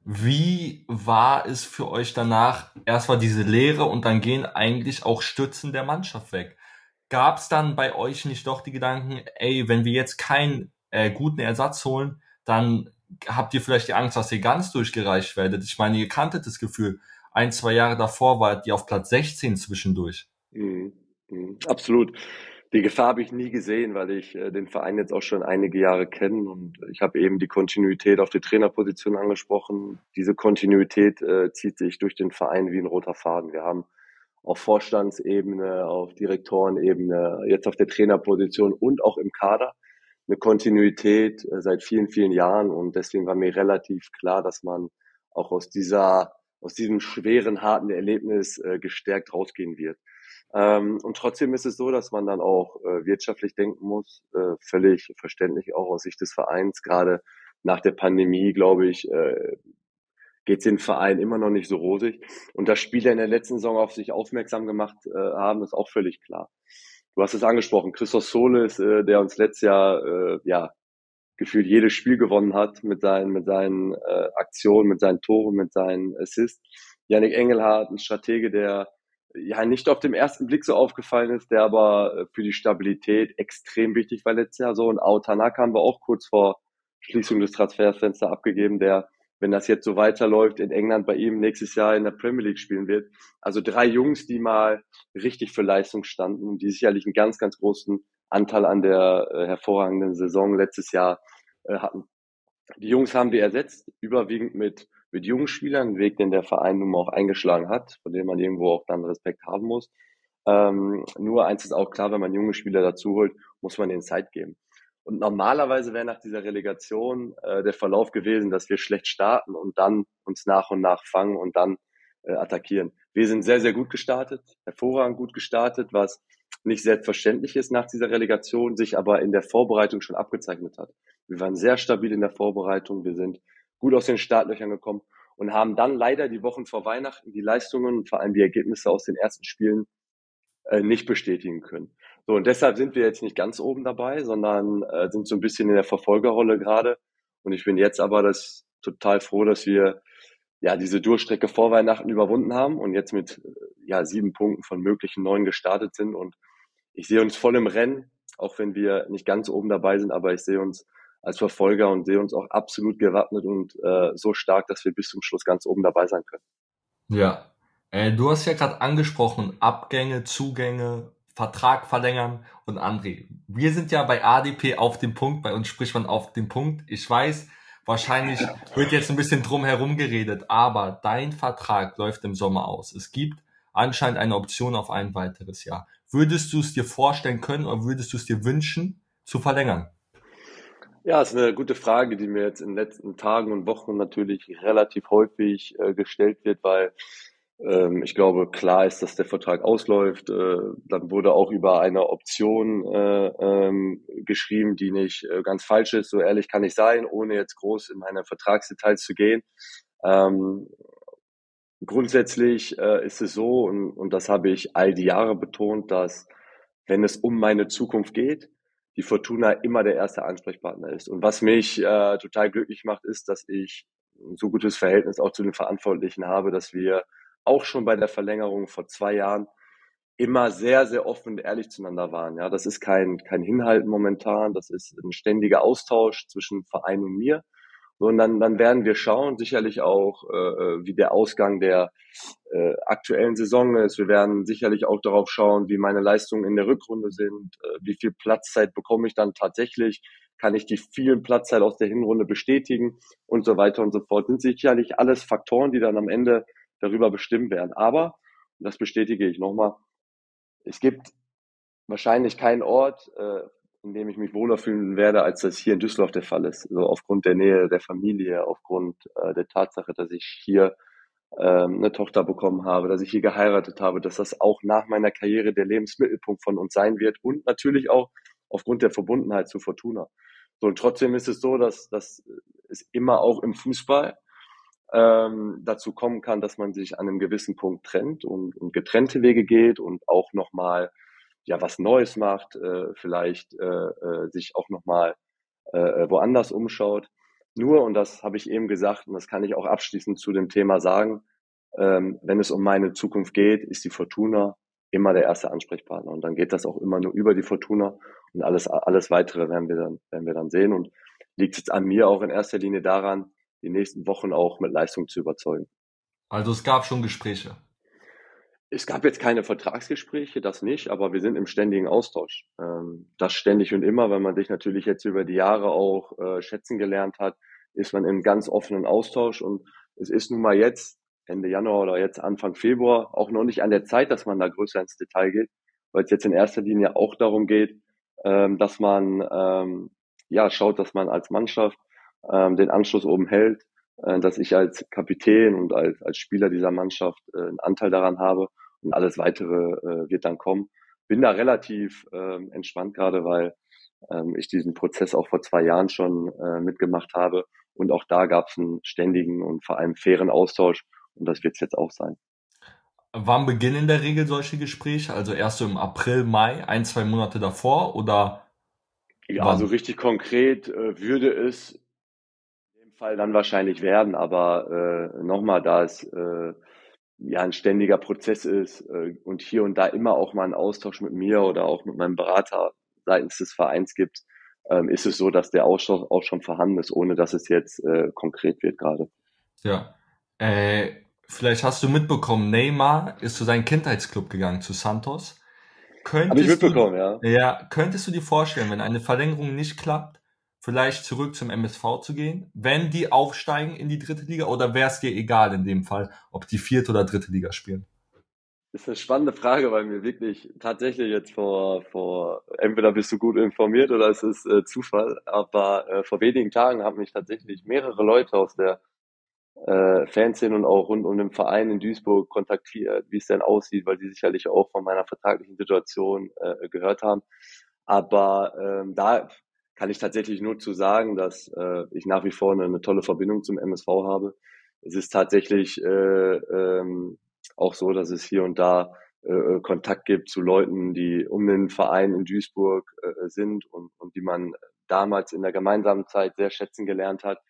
Wie war es für euch danach? Erst war diese Lehre und dann gehen eigentlich auch Stützen der Mannschaft weg. Gab es dann bei euch nicht doch die Gedanken, ey, wenn wir jetzt keinen äh, guten Ersatz holen, dann habt ihr vielleicht die Angst, dass ihr ganz durchgereicht werdet? Ich meine, ihr kanntet das Gefühl. Ein, zwei Jahre davor wart ihr auf Platz sechzehn zwischendurch. Mhm. Mhm. Absolut. Die Gefahr habe ich nie gesehen, weil ich äh, den Verein jetzt auch schon einige Jahre kenne und ich habe eben die Kontinuität auf die Trainerposition angesprochen. Diese Kontinuität äh, zieht sich durch den Verein wie ein roter Faden. Wir haben auf Vorstandsebene, auf Direktorenebene, jetzt auf der Trainerposition und auch im Kader eine Kontinuität äh, seit vielen, vielen Jahren und deswegen war mir relativ klar, dass man auch aus dieser, aus diesem schweren, harten Erlebnis äh, gestärkt rausgehen wird. Ähm, und trotzdem ist es so, dass man dann auch äh, wirtschaftlich denken muss, äh, völlig verständlich auch aus Sicht des Vereins. Gerade nach der Pandemie, glaube ich, äh, geht es den Verein immer noch nicht so rosig. Und dass Spieler in der letzten Saison auf sich aufmerksam gemacht äh, haben, ist auch völlig klar. Du hast es angesprochen, Christos Solis, äh, der uns letztes Jahr äh, ja gefühlt jedes Spiel gewonnen hat mit seinen, mit seinen äh, Aktionen, mit seinen Toren, mit seinen Assists. Yannick Engelhardt, ein Stratege, der ja nicht auf den ersten Blick so aufgefallen ist, der aber für die Stabilität extrem wichtig war letztes Jahr so. Und Ao Tanaka haben wir auch kurz vor Schließung des Transferfensters abgegeben, der, wenn das jetzt so weiterläuft, in England bei ihm nächstes Jahr in der Premier League spielen wird. Also drei Jungs, die mal richtig für Leistung standen, die sicherlich einen ganz, ganz großen Anteil an der äh, hervorragenden Saison letztes Jahr äh, hatten. Die Jungs haben wir ersetzt, überwiegend mit, mit jungen Spielern, einen Weg, den der Verein nun mal auch eingeschlagen hat, von dem man irgendwo auch dann Respekt haben muss. Ähm, nur eins ist auch klar, wenn man junge Spieler dazu holt, muss man denen Zeit geben. Und normalerweise wäre nach dieser Relegation äh, der Verlauf gewesen, dass wir schlecht starten und dann uns nach und nach fangen und dann äh, attackieren. Wir sind sehr, sehr gut gestartet, hervorragend gut gestartet, was nicht selbstverständlich ist nach dieser Relegation, sich aber in der Vorbereitung schon abgezeichnet hat. Wir waren sehr stabil in der Vorbereitung, wir sind gut aus den Startlöchern gekommen und haben dann leider die Wochen vor Weihnachten die Leistungen und vor allem die Ergebnisse aus den ersten Spielen äh, nicht bestätigen können. So, und deshalb sind wir jetzt nicht ganz oben dabei, sondern äh, sind so ein bisschen in der Verfolgerrolle gerade. Und ich bin jetzt aber das total froh, dass wir ja diese Durchstrecke vor Weihnachten überwunden haben und jetzt mit ja sieben Punkten von möglichen neun gestartet sind. Und ich sehe uns voll im Rennen, auch wenn wir nicht ganz oben dabei sind, aber ich sehe uns als Verfolger und sehe uns auch absolut gewappnet und äh, so stark, dass wir bis zum Schluss ganz oben dabei sein können. Ja. Äh, du hast ja gerade angesprochen, Abgänge, Zugänge, Vertrag verlängern und André. Wir sind ja bei A D P auf dem Punkt, bei uns spricht man auf den Punkt. Ich weiß, wahrscheinlich wird jetzt ein bisschen drum herum geredet, aber dein Vertrag läuft im Sommer aus. Es gibt anscheinend eine Option auf ein weiteres Jahr. Würdest du es dir vorstellen können oder würdest du es dir wünschen, zu verlängern? Ja, ist eine gute Frage, die mir jetzt in den letzten Tagen und Wochen natürlich relativ häufig äh, gestellt wird, weil ähm, ich glaube, klar ist, dass der Vertrag ausläuft. Äh, dann wurde auch über eine Option äh, ähm, geschrieben, die nicht äh, ganz falsch ist. So ehrlich kann ich sein, ohne jetzt groß in meine Vertragsdetails zu gehen. Ähm, Grundsätzlich äh, ist es so, und, und das habe ich all die Jahre betont, dass wenn es um meine Zukunft geht, die Fortuna immer der erste Ansprechpartner ist. Und was mich äh, total glücklich macht, ist, dass ich ein so gutes Verhältnis auch zu den Verantwortlichen habe, dass wir auch schon bei der Verlängerung vor zwei Jahren immer sehr, sehr offen und ehrlich zueinander waren. Ja, das ist kein, kein Hinhalten momentan, das ist ein ständiger Austausch zwischen Verein und mir. So, und dann, dann werden wir schauen, sicherlich auch, äh, wie der Ausgang der äh, aktuellen Saison ist. Wir werden sicherlich auch darauf schauen, wie meine Leistungen in der Rückrunde sind, äh, wie viel Platzzeit bekomme ich dann tatsächlich, kann ich die vielen Platzzeit aus der Hinrunde bestätigen und so weiter und so fort. Sind sicherlich alles Faktoren, die dann am Ende darüber bestimmt werden. Aber, und das bestätige ich nochmal, es gibt wahrscheinlich keinen Ort, äh, in dem ich mich wohler fühlen werde, als das hier in Düsseldorf der Fall ist. So aufgrund der Nähe der Familie, aufgrund äh, der Tatsache, dass ich hier ähm, eine Tochter bekommen habe, dass ich hier geheiratet habe, dass das auch nach meiner Karriere der Lebensmittelpunkt von uns sein wird und natürlich auch aufgrund der Verbundenheit zu Fortuna. So, und trotzdem ist es so, dass, dass es immer auch im Fußball ähm, dazu kommen kann, dass man sich an einem gewissen Punkt trennt und, und getrennte Wege geht und auch nochmal ja was Neues macht, äh, vielleicht äh, äh, sich auch nochmal äh, woanders umschaut. Nur, und das habe ich eben gesagt, und das kann ich auch abschließend zu dem Thema sagen, ähm, wenn es um meine Zukunft geht, ist die Fortuna immer der erste Ansprechpartner. Und dann geht das auch immer nur über die Fortuna und alles, alles weitere werden wir dann, werden wir dann sehen. Und liegt jetzt an mir auch in erster Linie daran, die nächsten Wochen auch mit Leistung zu überzeugen. Also es gab schon Gespräche. Es gab jetzt keine Vertragsgespräche, das nicht, aber wir sind im ständigen Austausch. Ähm, das ständig und immer, weil man sich natürlich jetzt über die Jahre auch äh, schätzen gelernt hat, ist man im ganz offenen Austausch und es ist nun mal jetzt Ende Januar oder jetzt Anfang Februar auch noch nicht an der Zeit, dass man da größer ins Detail geht, weil es jetzt in erster Linie auch darum geht, ähm, dass man ähm, ja schaut, dass man als Mannschaft ähm, den Anschluss oben hält, äh, dass ich als Kapitän und als, als Spieler dieser Mannschaft äh, einen Anteil daran habe und alles weitere äh, wird dann kommen. Bin da relativ ähm, entspannt gerade, weil ähm, ich diesen Prozess auch vor zwei Jahren schon äh, mitgemacht habe. Und auch da gab es einen ständigen und vor allem fairen Austausch. Und das wird es jetzt auch sein. Wann beginnen in der Regel solche Gespräche? Also erst so im April, Mai, ein, zwei Monate davor oder Ja, so wann? richtig konkret äh, würde es in dem Fall dann wahrscheinlich werden. Aber äh, nochmal, da es äh, ja ein ständiger Prozess ist äh, und hier und da immer auch mal einen Austausch mit mir oder auch mit meinem Berater seitens des Vereins gibt, ähm, ist es so, dass der Austausch auch schon vorhanden ist, ohne dass es jetzt äh, konkret wird gerade. Ja. Äh, vielleicht hast du mitbekommen, Neymar ist zu seinem Kindheitsclub gegangen, zu Santos. Habe ich Könntest du, mitbekommen, ja. ja, könntest du dir vorstellen, wenn eine Verlängerung nicht klappt, vielleicht zurück zum M S V zu gehen, wenn die aufsteigen in die dritte Liga, oder wäre es dir egal in dem Fall, ob die vierte oder dritte Liga spielen? Das ist eine spannende Frage, weil mir wirklich tatsächlich jetzt vor, vor, entweder bist du gut informiert oder es ist äh, Zufall, aber äh, vor wenigen Tagen haben mich tatsächlich mehrere Leute aus der äh, Fanszene und auch rund um den Verein in Duisburg kontaktiert, wie es denn aussieht, weil die sicherlich auch von meiner vertraglichen Situation äh, gehört haben. Aber ähm, da kann ich tatsächlich nur zu sagen, dass äh, ich nach wie vor eine, eine tolle Verbindung zum M S V habe. Es ist tatsächlich äh, ähm, auch so, dass es hier und da äh, Kontakt gibt zu Leuten, die um den Verein in Duisburg äh, sind und, und die man damals in der gemeinsamen Zeit sehr schätzen gelernt hat.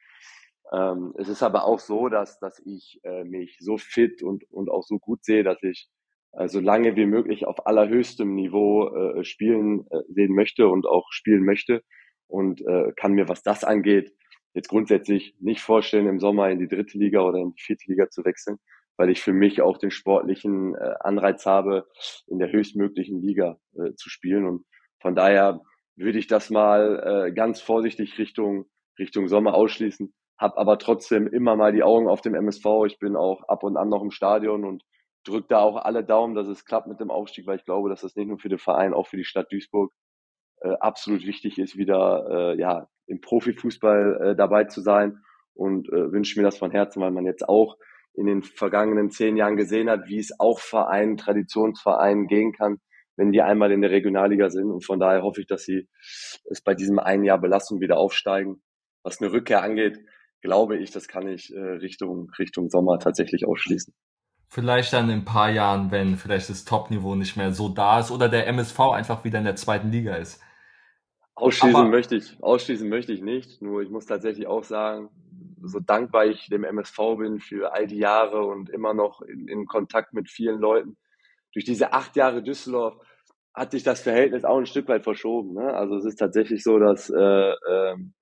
Ähm, es ist aber auch so, dass, dass ich äh, mich so fit und, und auch so gut sehe, dass ich äh, so lange wie möglich auf allerhöchstem Niveau äh, spielen äh, sehen möchte und auch spielen möchte und äh, kann mir, was das angeht, jetzt grundsätzlich nicht vorstellen, im Sommer in die dritte Liga oder in die vierte Liga zu wechseln, weil ich für mich auch den sportlichen äh, Anreiz habe, in der höchstmöglichen Liga äh, zu spielen. Und von daher würde ich das mal äh, ganz vorsichtig Richtung, Richtung Sommer ausschließen, habe aber trotzdem immer mal die Augen auf dem M S V. Ich bin auch ab und an noch im Stadion und drücke da auch alle Daumen, dass es klappt mit dem Aufstieg, weil ich glaube, dass das nicht nur für den Verein, auch für die Stadt Duisburg äh, absolut wichtig ist, wieder äh, ja im Profifußball äh, dabei zu sein, und äh, wünsche mir das von Herzen, weil man jetzt auch in den vergangenen zehn Jahren gesehen hat, wie es auch Vereinen, Traditionsvereinen gehen kann, wenn die einmal in der Regionalliga sind. Und von daher hoffe ich, dass sie es bei diesem einen Jahr Belastung wieder aufsteigen. Was eine Rückkehr angeht, glaube ich, das kann ich äh, Richtung Richtung Sommer tatsächlich ausschließen. Vielleicht dann in ein paar Jahren, wenn vielleicht das Top-Niveau nicht mehr so da ist oder der M S V einfach wieder in der zweiten Liga ist. Ausschließen Aber möchte ich, ausschließen möchte ich nicht. Nur ich muss tatsächlich auch sagen, so dankbar ich dem M S V bin für all die Jahre und immer noch in, in Kontakt mit vielen Leuten. Durch diese acht Jahre Düsseldorf hat sich das Verhältnis auch ein Stück weit verschoben. Ne? Also es ist tatsächlich so, dass äh, ähm,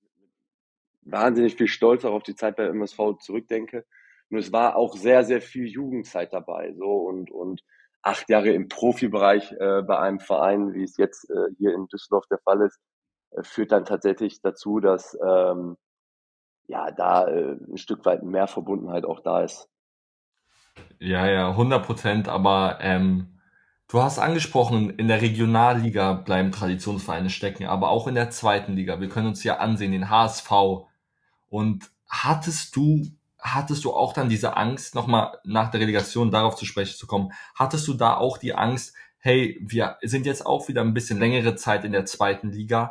wahnsinnig viel Stolz auch auf die Zeit beim M S V zurückdenke. Nur es war auch sehr, sehr viel Jugendzeit dabei. So und, und acht Jahre im Profibereich äh, bei einem Verein, wie es jetzt äh, hier in Düsseldorf der Fall ist, äh, führt dann tatsächlich dazu, dass ähm, ja da äh, ein Stück weit mehr Verbundenheit auch da ist. ja, ja, hundert Prozent. Aber ähm, du hast angesprochen, in der Regionalliga bleiben Traditionsvereine stecken, aber auch in der zweiten Liga. Wir können uns ja ansehen, den H S V. Und hattest du, hattest du auch dann diese Angst, nochmal nach der Relegation darauf zu sprechen zu kommen, hattest du da auch die Angst, hey, wir sind jetzt auch wieder ein bisschen längere Zeit in der zweiten Liga,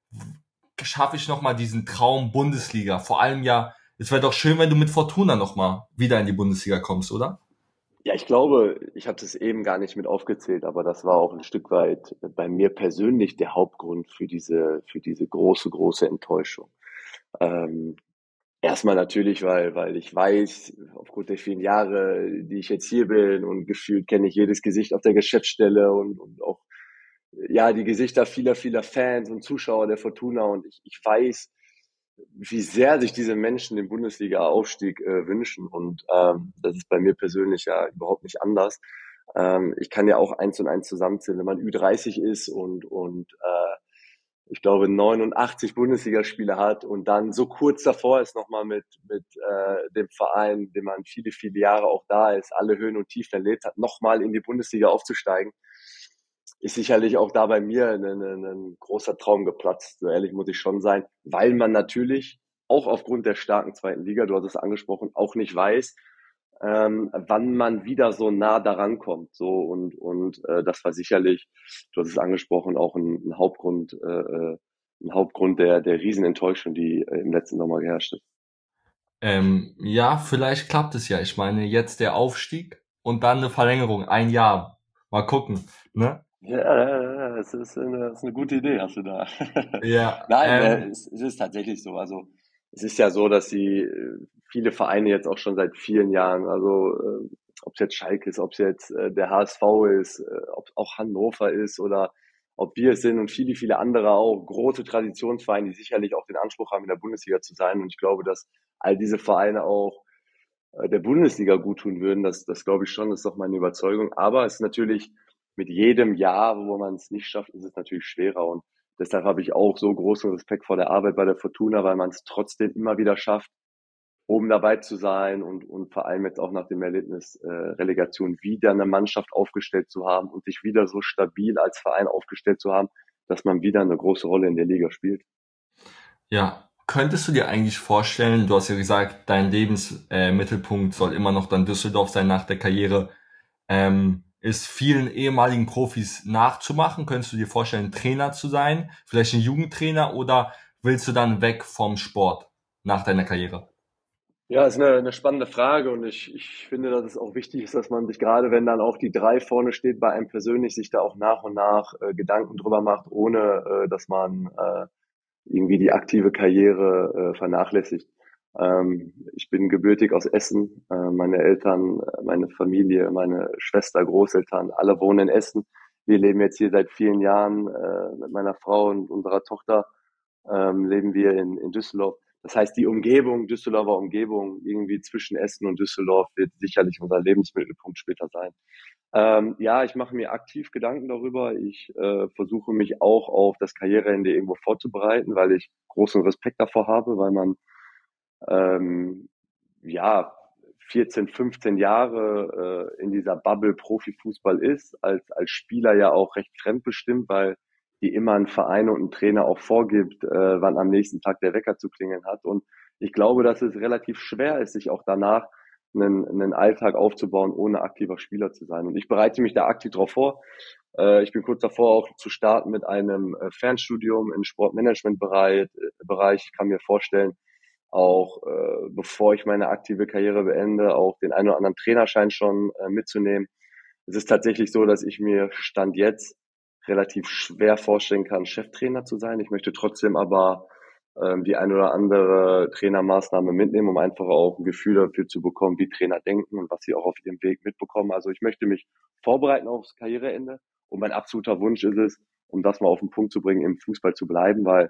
schaffe ich nochmal diesen Traum Bundesliga? Vor allem ja, es wäre doch schön, wenn du mit Fortuna nochmal wieder in die Bundesliga kommst, oder? Ja, ich glaube, ich habe das eben gar nicht mit aufgezählt, aber das war auch ein Stück weit bei mir persönlich der Hauptgrund für diese, für diese große, große Enttäuschung. Ähm, Erstmal natürlich, weil, weil ich weiß, aufgrund der vielen Jahre, die ich jetzt hier bin, und gefühlt kenne ich jedes Gesicht auf der Geschäftsstelle, und, und auch ja die Gesichter vieler, vieler Fans und Zuschauer der Fortuna, und ich, ich weiß, wie sehr sich diese Menschen den Bundesliga-Aufstieg äh, wünschen, und ähm, das ist bei mir persönlich ja überhaupt nicht anders. Ähm, ich kann ja auch eins und eins zusammenzählen, wenn man Ü dreißig ist und, und äh, ich glaube, neunundachtzig Bundesligaspiele hat und dann so kurz davor ist, nochmal mit, mit äh, dem Verein, dem man viele, viele Jahre auch da ist, alle Höhen und Tiefen erlebt hat, nochmal in die Bundesliga aufzusteigen, ist sicherlich auch da bei mir ein, ein, ein großer Traum geplatzt. So ehrlich muss ich schon sein, weil man natürlich auch aufgrund der starken zweiten Liga, du hast es angesprochen, auch nicht weiß, ähm, wann man wieder so nah daran kommt. So und und äh, das war sicherlich, du hast es angesprochen, auch ein, ein Hauptgrund, äh, äh, ein Hauptgrund der der Riesenenttäuschung, die äh, im letzten Sommer geherrscht ist. Ähm, ja, vielleicht klappt es ja. Ich meine, jetzt der Aufstieg und dann eine Verlängerung, ein Jahr. Mal gucken, ne? Ja, ja, ja, ja, das ist eine, das ist eine gute Idee, hast du da. Ja, Nein, äh, ähm, es, es ist tatsächlich so. Also es ist ja so, dass sie äh, viele Vereine jetzt auch schon seit vielen Jahren, also äh, ob es jetzt Schalke ist, ob es jetzt äh, der H S V ist, äh, ob es auch Hannover ist oder ob wir es sind und viele, viele andere auch, große Traditionsvereine, die sicherlich auch den Anspruch haben, in der Bundesliga zu sein. Und ich glaube, dass all diese Vereine auch äh, der Bundesliga guttun würden. Das, das glaube ich schon, das ist doch meine Überzeugung. Aber es ist natürlich mit jedem Jahr, wo man es nicht schafft, ist es natürlich schwerer. Und deshalb habe ich auch so großen Respekt vor der Arbeit bei der Fortuna, weil man es trotzdem immer wieder schafft, oben dabei zu sein, und, und vor allem jetzt auch nach dem Erlebnis äh, Relegation wieder eine Mannschaft aufgestellt zu haben und sich wieder so stabil als Verein aufgestellt zu haben, dass man wieder eine große Rolle in der Liga spielt. ja. Könntest du dir eigentlich vorstellen, du hast ja gesagt, dein Lebensmittelpunkt äh, Mittelpunkt soll immer noch dann Düsseldorf sein nach der Karriere, ähm, ist vielen ehemaligen Profis nachzumachen? Könntest du dir vorstellen, Trainer zu sein? Vielleicht ein Jugendtrainer oder willst du dann weg vom Sport nach deiner Karriere? Ja, ist eine, eine spannende Frage, und ich, ich finde, dass es auch wichtig ist, dass man sich, gerade wenn dann auch die drei vorne steht, bei einem persönlich, sich da auch nach und nach äh, Gedanken drüber macht, ohne äh, dass man äh, irgendwie die aktive Karriere äh, vernachlässigt. Ähm, ich bin gebürtig aus Essen. Äh, meine Eltern, äh, meine Familie, meine Schwester, Großeltern, alle wohnen in Essen. Wir leben jetzt hier seit vielen Jahren äh, mit meiner Frau und unserer Tochter, ähm, leben wir in, in Düsseldorf. Das heißt, die Umgebung, Düsseldorfer Umgebung, irgendwie zwischen Essen und Düsseldorf wird sicherlich unser Lebensmittelpunkt später sein. Ähm, ja, ich mache mir aktiv Gedanken darüber. Ich äh, versuche mich auch auf das Karriereende irgendwo vorzubereiten, weil ich großen Respekt davor habe, weil man ähm, ja vierzehn, fünfzehn Jahre äh, in dieser Bubble Profifußball ist, als als Spieler ja auch recht fremdbestimmt, weil die immer ein Verein und ein Trainer auch vorgibt, äh, wann am nächsten Tag der Wecker zu klingeln hat. Und ich glaube, dass es relativ schwer ist, sich auch danach einen, einen Alltag aufzubauen, ohne aktiver Spieler zu sein. Und ich bereite mich da aktiv drauf vor. Äh, ich bin kurz davor, auch zu starten mit einem äh, Fernstudium im Sportmanagement-Bereich. Bereich. Ich kann mir vorstellen, auch äh, bevor ich meine aktive Karriere beende, auch den einen oder anderen Trainerschein schon äh, mitzunehmen. Es ist tatsächlich so, dass ich mir Stand jetzt relativ schwer vorstellen kann, Cheftrainer zu sein. Ich möchte trotzdem aber ähm, die eine oder andere Trainermaßnahme mitnehmen, um einfach auch ein Gefühl dafür zu bekommen, wie Trainer denken und was sie auch auf ihrem Weg mitbekommen. Also ich möchte mich vorbereiten aufs Karriereende und mein absoluter Wunsch ist es, um das mal auf den Punkt zu bringen, im Fußball zu bleiben, weil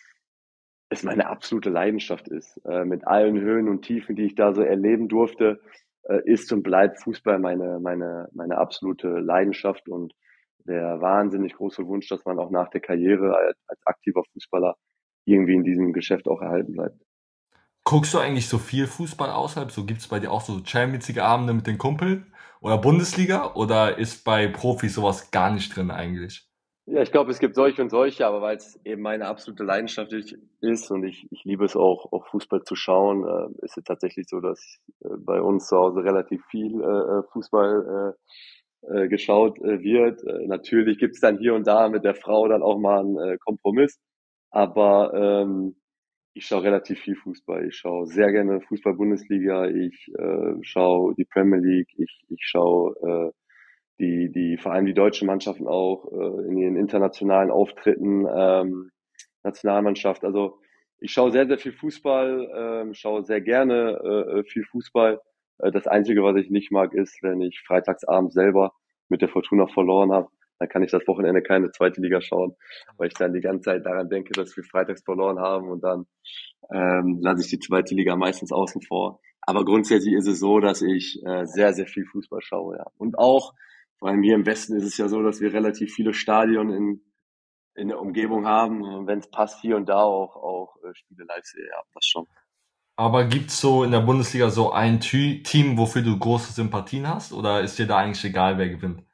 es meine absolute Leidenschaft ist. Äh, mit allen Höhen und Tiefen, die ich da so erleben durfte, äh, ist und bleibt Fußball meine, meine, meine absolute Leidenschaft und der wahnsinnig große Wunsch, dass man auch nach der Karriere als, als aktiver Fußballer irgendwie in diesem Geschäft auch erhalten bleibt. Guckst du eigentlich so viel Fußball außerhalb? So gibt's bei dir auch so Champions League Abende mit den Kumpeln oder Bundesliga oder ist bei Profis sowas gar nicht drin eigentlich? Ja, ich glaube, es gibt solche und solche, aber weil es eben meine absolute Leidenschaft ist und ich, ich liebe es auch, auch Fußball zu schauen, äh, ist es tatsächlich so, dass äh, bei uns zu Hause relativ viel äh, Fußball äh, äh, geschaut äh, wird. Äh, natürlich gibt's dann hier und da mit der Frau dann auch mal einen äh, Kompromiss, aber ähm, ich schaue relativ viel Fußball. Ich schaue sehr gerne Fußball-Bundesliga, ich äh, schaue die Premier League, ich, ich schaue äh, die, die, vor allem die deutschen Mannschaften auch äh, in ihren internationalen Auftritten, ähm, Nationalmannschaft. Also ich schaue sehr, sehr viel Fußball, ähm, schaue sehr gerne äh, viel Fußball. Äh, das Einzige, was ich nicht mag, ist, wenn ich freitagsabend selber mit der Fortuna verloren habe, dann kann ich das Wochenende keine zweite Liga schauen, weil ich dann die ganze Zeit daran denke, dass wir freitags verloren haben und dann ähm, lasse ich die zweite Liga meistens außen vor. Aber grundsätzlich ist es so, dass ich äh, sehr, sehr viel Fußball schaue, ja. Und auch, vor allem hier im Westen ist es ja so, dass wir relativ viele Stadien in, in der Umgebung haben. Und wenn es passt, hier und da auch, auch äh, Spiele live sehe, ja, das schon. Aber gibt's so in der Bundesliga so ein Tü- Team, wofür du große Sympathien hast oder ist dir da eigentlich egal, wer gewinnt?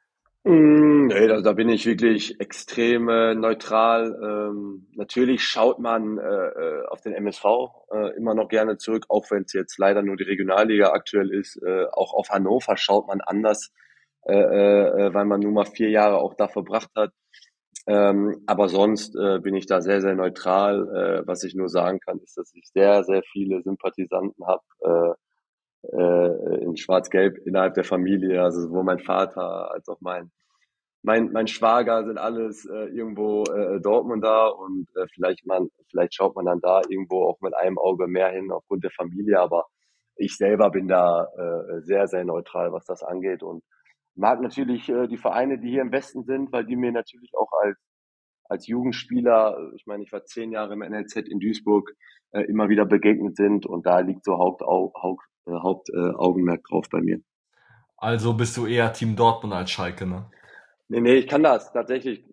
Mm, nee, da, da bin ich wirklich extrem äh, neutral. Ähm, natürlich schaut man äh, äh, auf den M S V äh, immer noch gerne zurück, auch wenn es jetzt leider nur die Regionalliga aktuell ist. Äh, auch auf Hannover schaut man anders, äh, äh, äh, weil man nun mal vier Jahre auch da verbracht hat. Ähm, aber sonst äh, bin ich da sehr, sehr neutral. Äh, was ich nur sagen kann, ist, dass ich sehr, sehr viele Sympathisanten habe äh, äh, in Schwarz-Gelb innerhalb der Familie, also sowohl mein Vater als auch mein mein mein Schwager sind alles äh, irgendwo äh, Dortmunder und äh, vielleicht man vielleicht schaut man dann da irgendwo auch mit einem Auge mehr hin aufgrund der Familie, aber ich selber bin da äh, sehr sehr neutral, was das angeht und mag natürlich äh, die Vereine, die hier im Westen sind, weil die mir natürlich auch als als Jugendspieler, äh, ich meine, ich war zehn Jahre im N L Z in Duisburg, äh, immer wieder begegnet sind und da liegt so Hauptau Haupt, äh, Hauptaugenmerk äh, Augenmerk drauf bei mir. Also bist du eher Team Dortmund als Schalke, ne? Nee, nee, ich kann das tatsächlich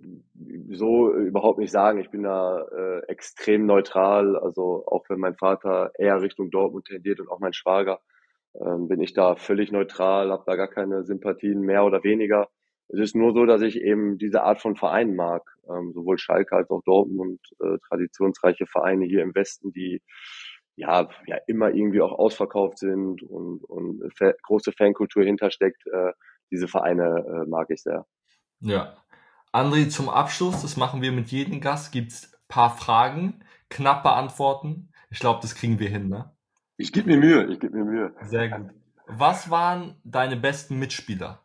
so überhaupt nicht sagen. Ich bin da äh, extrem neutral. Also auch wenn mein Vater eher Richtung Dortmund tendiert und auch mein Schwager, ähm, bin ich da völlig neutral, habe da gar keine Sympathien mehr oder weniger. Es ist nur so, dass ich eben diese Art von Vereinen mag, ähm, sowohl Schalke als auch Dortmund, äh, traditionsreiche Vereine hier im Westen, die ja, ja immer irgendwie auch ausverkauft sind und, und fa große Fankultur hintersteckt. Äh, diese Vereine äh, mag ich sehr. Ja. André, zum Abschluss, das machen wir mit jedem Gast, gibt's paar Fragen, knapp beantworten. Ich glaube, das kriegen wir hin, ne? Ich gebe mir Mühe, ich gebe mir Mühe. Sehr gut. Was waren deine besten Mitspieler?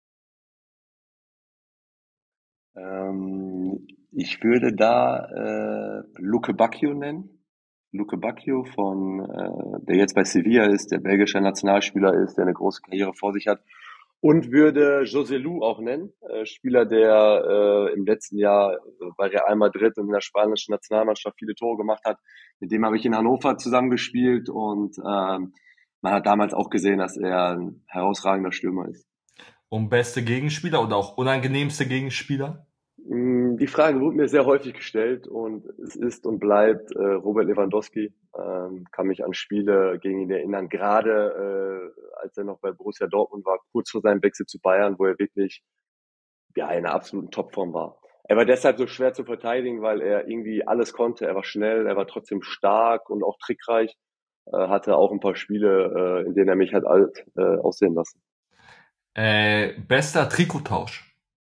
Ähm, ich würde da äh, Luke Bacchio nennen. Luke Bacchio von, äh, der jetzt bei Sevilla ist, der belgischer Nationalspieler ist, der eine große Karriere vor sich hat. Und würde Joselu auch nennen, äh, Spieler, der äh, im letzten Jahr äh, bei Real Madrid und in der spanischen Nationalmannschaft viele Tore gemacht hat. Mit dem habe ich in Hannover zusammengespielt und ähm, man hat damals auch gesehen, dass er ein herausragender Stürmer ist. Und beste Gegenspieler oder auch unangenehmste Gegenspieler? Mm, Die Frage wurde mir sehr häufig gestellt und es ist und bleibt äh, Robert Lewandowski. Ähm, kann mich an Spiele gegen ihn erinnern, gerade äh, als er noch bei Borussia Dortmund war, kurz vor seinem Wechsel zu Bayern, wo er wirklich ja in einer absoluten Topform war. Er war deshalb so schwer zu verteidigen, weil er irgendwie alles konnte. Er war schnell, er war trotzdem stark und auch trickreich. Äh, hatte auch ein paar Spiele, äh, in denen er mich hat alt äh, aussehen lassen. Äh, bester Trikottausch.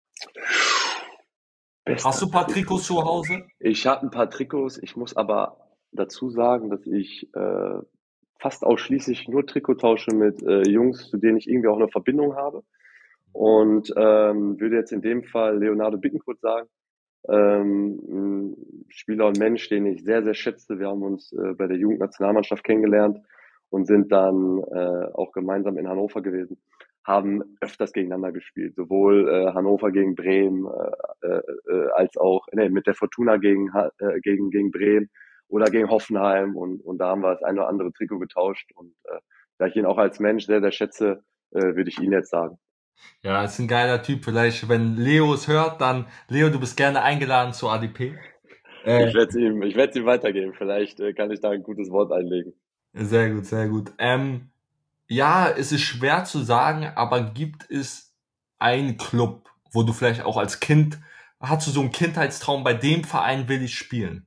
Hast Bester du ein paar Trikots zu Trikottausch. Hause? Ich habe ein paar Trikots. Ich muss aber dazu sagen, dass ich äh, fast ausschließlich nur Trikot tausche mit äh, Jungs, zu denen ich irgendwie auch eine Verbindung habe. Und ähm, würde jetzt in dem Fall Leonardo Bittencourt sagen. Ähm, ein Spieler und Mensch, den ich sehr, sehr schätze. Wir haben uns äh, bei der Jugendnationalmannschaft kennengelernt und sind dann äh, auch gemeinsam in Hannover gewesen, haben öfters gegeneinander gespielt, sowohl äh, Hannover gegen Bremen äh, äh, äh, als auch nee, mit der Fortuna gegen, äh, gegen, gegen Bremen oder gegen Hoffenheim und, und da haben wir das eine oder andere Trikot getauscht und äh, da ich ihn auch als Mensch sehr, sehr schätze, äh, würde ich ihn jetzt sagen. Ja, ist ein geiler Typ. Vielleicht, wenn Leo es hört, dann, Leo, du bist gerne eingeladen zu A D P. Äh, Ich werde es ihm, ich werde ihm weitergeben. Vielleicht äh, kann ich da ein gutes Wort einlegen. sehr gut, sehr gut. Ähm, ja, es ist schwer zu sagen, aber gibt es einen Club, wo du vielleicht auch als Kind, hast du so einen Kindheitstraum, bei dem Verein will ich spielen?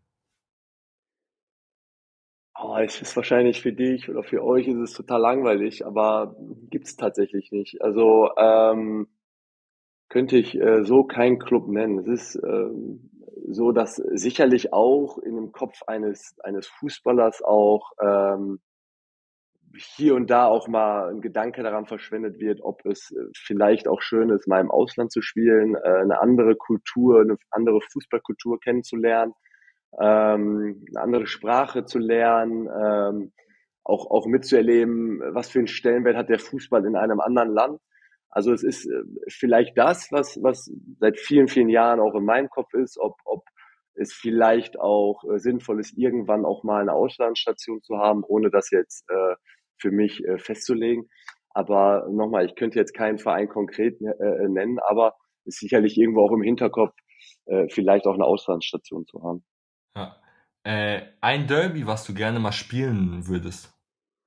Oh, es ist wahrscheinlich für dich oder für euch ist es total langweilig, aber gibt's tatsächlich nicht. Also ähm, könnte ich äh, so keinen Club nennen. Es ist ähm, so, dass sicherlich auch in dem Kopf eines eines Fußballers auch ähm, hier und da auch mal ein Gedanke daran verschwendet wird, ob es äh, vielleicht auch schön ist, mal im Ausland zu spielen, äh, eine andere Kultur, eine andere Fußballkultur kennenzulernen, ähm, eine andere Sprache zu lernen, ähm, auch, auch mitzuerleben, was für einen Stellenwert hat der Fußball in einem anderen Land. Also es ist äh, vielleicht das, was, was seit vielen, vielen Jahren auch in meinem Kopf ist, ob, ob es vielleicht auch äh, sinnvoll ist, irgendwann auch mal eine Auslandsstation zu haben, ohne das jetzt äh, für mich äh, festzulegen. Aber nochmal, ich könnte jetzt keinen Verein konkret äh, nennen, aber ist sicherlich irgendwo auch im Hinterkopf, äh, vielleicht auch eine Auslandsstation zu haben. Ja. Äh, ein Derby, was du gerne mal spielen würdest.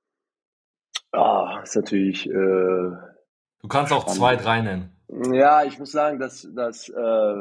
Ah, ist natürlich äh, Du kannst auch zwei, spannend. drei nennen. Ja, ich muss sagen, dass, dass äh,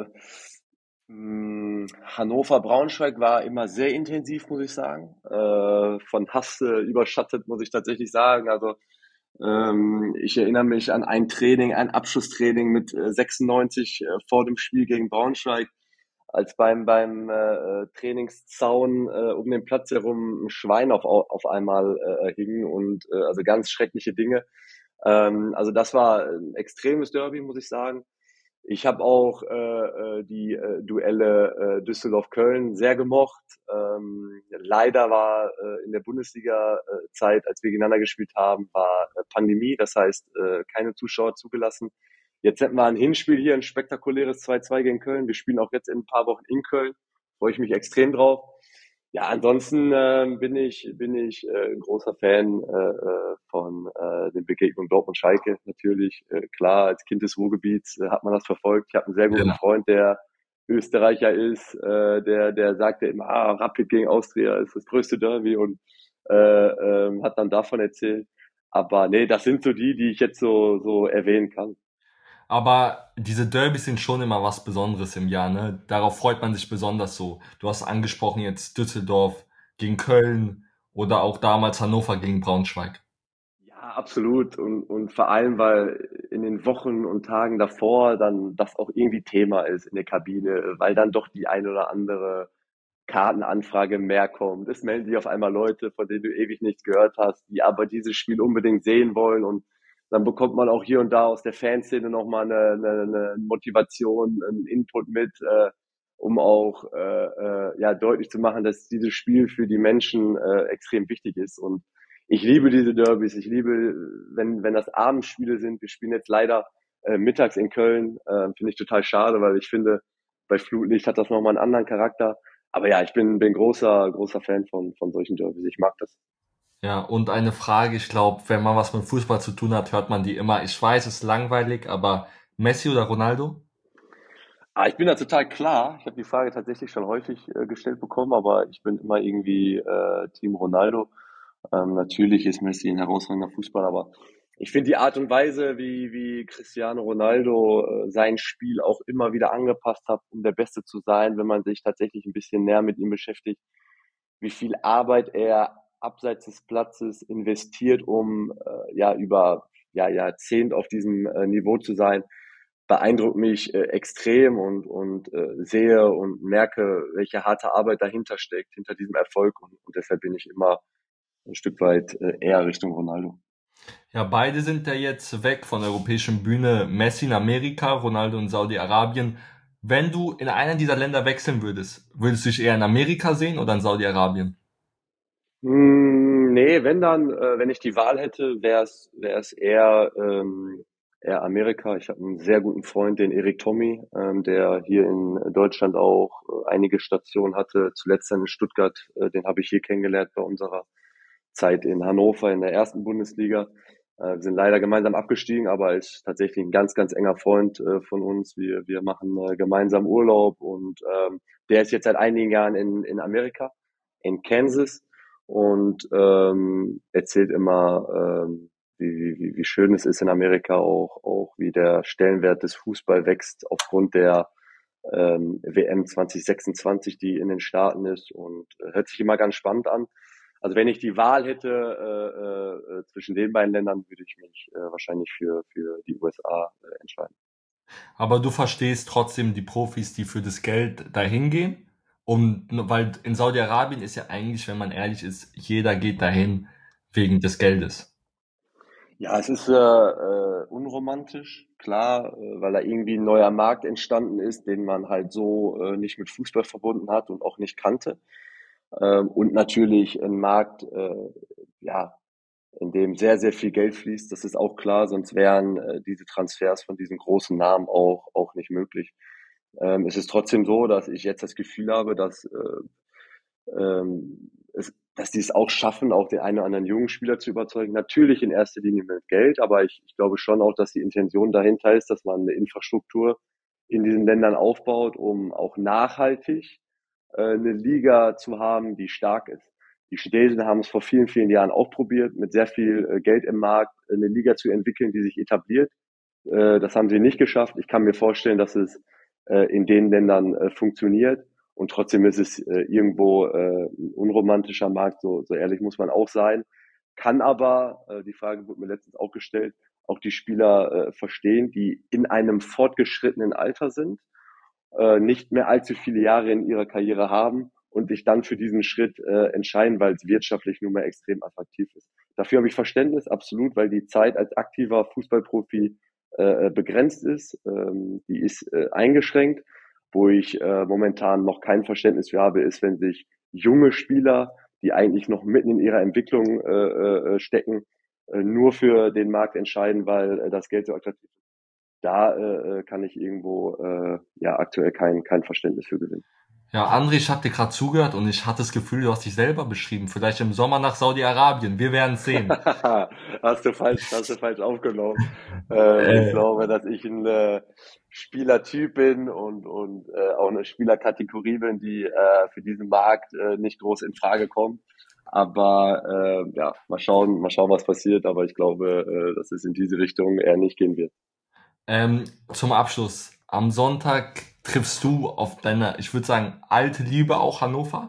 mh, Hannover-Braunschweig war immer sehr intensiv, muss ich sagen. Äh, von Hass äh, überschattet, muss ich tatsächlich sagen. Also ähm, ich erinnere mich an ein Training, ein Abschlusstraining mit äh, sechsundneunzig äh, vor dem Spiel gegen Braunschweig, als beim beim äh, Trainingszaun äh, um den Platz herum ein Schwein auf, auf einmal äh, hing und äh, also ganz schreckliche Dinge. Ähm, also das war ein extremes Derby, muss ich sagen. Ich habe auch äh, äh, die äh, Duelle äh, Düsseldorf-Köln sehr gemocht. Ähm, leider war äh, in der Bundesliga-Zeit, als wir gegeneinander gespielt haben, war äh, Pandemie. Das heißt, äh, keine Zuschauer zugelassen. Jetzt hätten wir ein Hinspiel hier, ein spektakuläres zwei zwei gegen Köln. Wir spielen auch jetzt in ein paar Wochen in Köln. Freue ich mich extrem drauf. Ja, ansonsten äh, bin ich bin ich äh, ein großer Fan äh, äh, von äh, den Begegnungen Dortmund-Schalke natürlich. Äh, klar, als Kind des Ruhrgebiets äh, hat man das verfolgt. Ich habe einen sehr guten Ja. Freund, der Österreicher ist, äh, der der sagte immer, ah, Rapid gegen Austria ist das größte Derby und äh, ähm, hat dann davon erzählt. Aber nee, das sind so die, die ich jetzt so so erwähnen kann. Aber diese Derbys sind schon immer was Besonderes im Jahr, ne? Darauf freut man sich besonders so. Du hast angesprochen jetzt Düsseldorf gegen Köln oder auch damals Hannover gegen Braunschweig. Ja, absolut. Und, und vor allem, weil in den Wochen und Tagen davor dann das auch irgendwie Thema ist in der Kabine, weil dann doch die ein oder andere Kartenanfrage mehr kommt. Es melden sich auf einmal Leute, von denen du ewig nichts gehört hast, die aber dieses Spiel unbedingt sehen wollen. Und dann bekommt man auch hier und da aus der Fanszene nochmal eine, eine, eine Motivation, einen Input mit, äh, um auch äh, äh, ja, deutlich zu machen, dass dieses Spiel für die Menschen äh, extrem wichtig ist. Und ich liebe diese Derbys. Ich liebe, wenn, wenn das Abendspiele sind. Wir spielen jetzt leider äh, mittags in Köln. Äh, finde ich total schade, weil ich finde, bei Flutlicht hat das nochmal einen anderen Charakter. Aber ja, ich bin, bin großer, großer Fan von, von solchen Derbys. Ich mag das. Ja, und eine Frage, ich glaube, wenn man was mit Fußball zu tun hat, hört man die immer. Ich weiß, es ist langweilig, aber Messi oder Ronaldo? Ah, ich bin da total klar. Ich habe die Frage tatsächlich schon häufig äh, gestellt bekommen, aber ich bin immer irgendwie äh, Team Ronaldo. Ähm, natürlich ist Messi ein herausragender Fußballer, aber ich finde die Art und Weise, wie, wie Cristiano Ronaldo äh, sein Spiel auch immer wieder angepasst hat, um der Beste zu sein, wenn man sich tatsächlich ein bisschen näher mit ihm beschäftigt, wie viel Arbeit er abseits des Platzes investiert, um äh, ja über ja, Jahrzehnt auf diesem äh, Niveau zu sein, beeindruckt mich äh, extrem und, und äh, sehe und merke, welche harte Arbeit dahinter steckt, hinter diesem Erfolg. Und, und deshalb bin ich immer ein Stück weit äh, eher Richtung Ronaldo. Ja, beide sind ja jetzt weg von der europäischen Bühne. Messi in Amerika, Ronaldo in Saudi-Arabien. Wenn du in einer dieser Länder wechseln würdest, würdest du dich eher in Amerika sehen oder in Saudi-Arabien? Hm, nee, wenn dann, äh, wenn ich die Wahl hätte, wäre es wäre es eher ähm, eher Amerika. Ich habe einen sehr guten Freund, den Erik Tommy, ähm, der hier in Deutschland auch äh, einige Stationen hatte. Zuletzt in Stuttgart, äh, den habe ich hier kennengelernt bei unserer Zeit in Hannover in der ersten Bundesliga. Äh, wir sind leider gemeinsam abgestiegen, aber er ist tatsächlich ein ganz, ganz enger Freund äh, von uns. Wir, wir machen äh, gemeinsam Urlaub und ähm, der ist jetzt seit einigen Jahren in, in Amerika, in Kansas und ähm, erzählt immer, ähm, wie, wie, wie schön es ist in Amerika auch, auch wie der Stellenwert des Fußball wächst aufgrund der ähm, W M zwanzig sechsundzwanzig, die in den Staaten ist und äh, hört sich immer ganz spannend an. Also wenn ich die Wahl hätte äh, äh, zwischen den beiden Ländern, würde ich mich äh, wahrscheinlich für, für die U S A äh, entscheiden. Aber du verstehst trotzdem die Profis, die für das Geld dahin gehen. Um, weil in Saudi-Arabien ist ja eigentlich, wenn man ehrlich ist, jeder geht dahin wegen des Geldes. Ja, es ist äh, äh, unromantisch, klar, äh, weil da irgendwie ein neuer Markt entstanden ist, den man halt so äh, nicht mit Fußball verbunden hat und auch nicht kannte. Ähm, und natürlich ein Markt, äh, ja, in dem sehr, sehr viel Geld fließt. Das ist auch klar, sonst wären äh, diese Transfers von diesen großen Namen auch, auch nicht möglich. Ähm, es ist trotzdem so, dass ich jetzt das Gefühl habe, dass, äh, ähm, es, dass die es auch schaffen, auch den einen oder anderen jungen Spieler zu überzeugen. Natürlich in erster Linie mit Geld, aber ich, ich glaube schon auch, dass die Intention dahinter ist, dass man eine Infrastruktur in diesen Ländern aufbaut, um auch nachhaltig äh, eine Liga zu haben, die stark ist. Die Chinesen haben es vor vielen, vielen Jahren auch probiert, mit sehr viel äh, Geld im Markt eine Liga zu entwickeln, die sich etabliert. Äh, das haben sie nicht geschafft. Ich kann mir vorstellen, dass es äh, in den Ländern äh, funktioniert. Und trotzdem ist es äh, irgendwo äh, ein unromantischer Markt, so, so ehrlich muss man auch sein. Kann aber, äh, die Frage wurde mir letztens auch gestellt, auch die Spieler äh, verstehen, die in einem fortgeschrittenen Alter sind, äh, nicht mehr allzu viele Jahre in ihrer Karriere haben und sich dann für diesen Schritt äh, entscheiden, weil es wirtschaftlich nun mal extrem attraktiv ist. Dafür habe ich Verständnis, absolut, weil die Zeit als aktiver Fußballprofi äh, begrenzt ist, ähm, die ist äh, eingeschränkt. Wo ich äh, momentan noch kein Verständnis für habe, ist, wenn sich junge Spieler, die eigentlich noch mitten in ihrer Entwicklung äh, äh, stecken, äh, nur für den Markt entscheiden, weil äh, das Geld so attraktiv ist. Da äh, äh, kann ich irgendwo äh, ja aktuell kein, kein Verständnis für gewinnen. Ja, André, ich habe dir gerade zugehört und ich hatte das Gefühl, du hast dich selber beschrieben. Vielleicht im Sommer nach Saudi-Arabien. Wir werden sehen. Hast du falsch, hast du falsch aufgenommen. Äh, ich Äh, glaube, dass ich ein äh, Spielertyp bin und, und äh, auch eine Spielerkategorie bin, die äh, für diesen Markt äh, nicht groß in Frage kommt. Aber äh, ja, mal schauen, mal schauen, was passiert. Aber ich glaube, äh, dass es in diese Richtung eher nicht gehen wird. ähm, zum Abschluss. Am Sonntag triffst du auf deine, ich würde sagen, alte Liebe auch Hannover?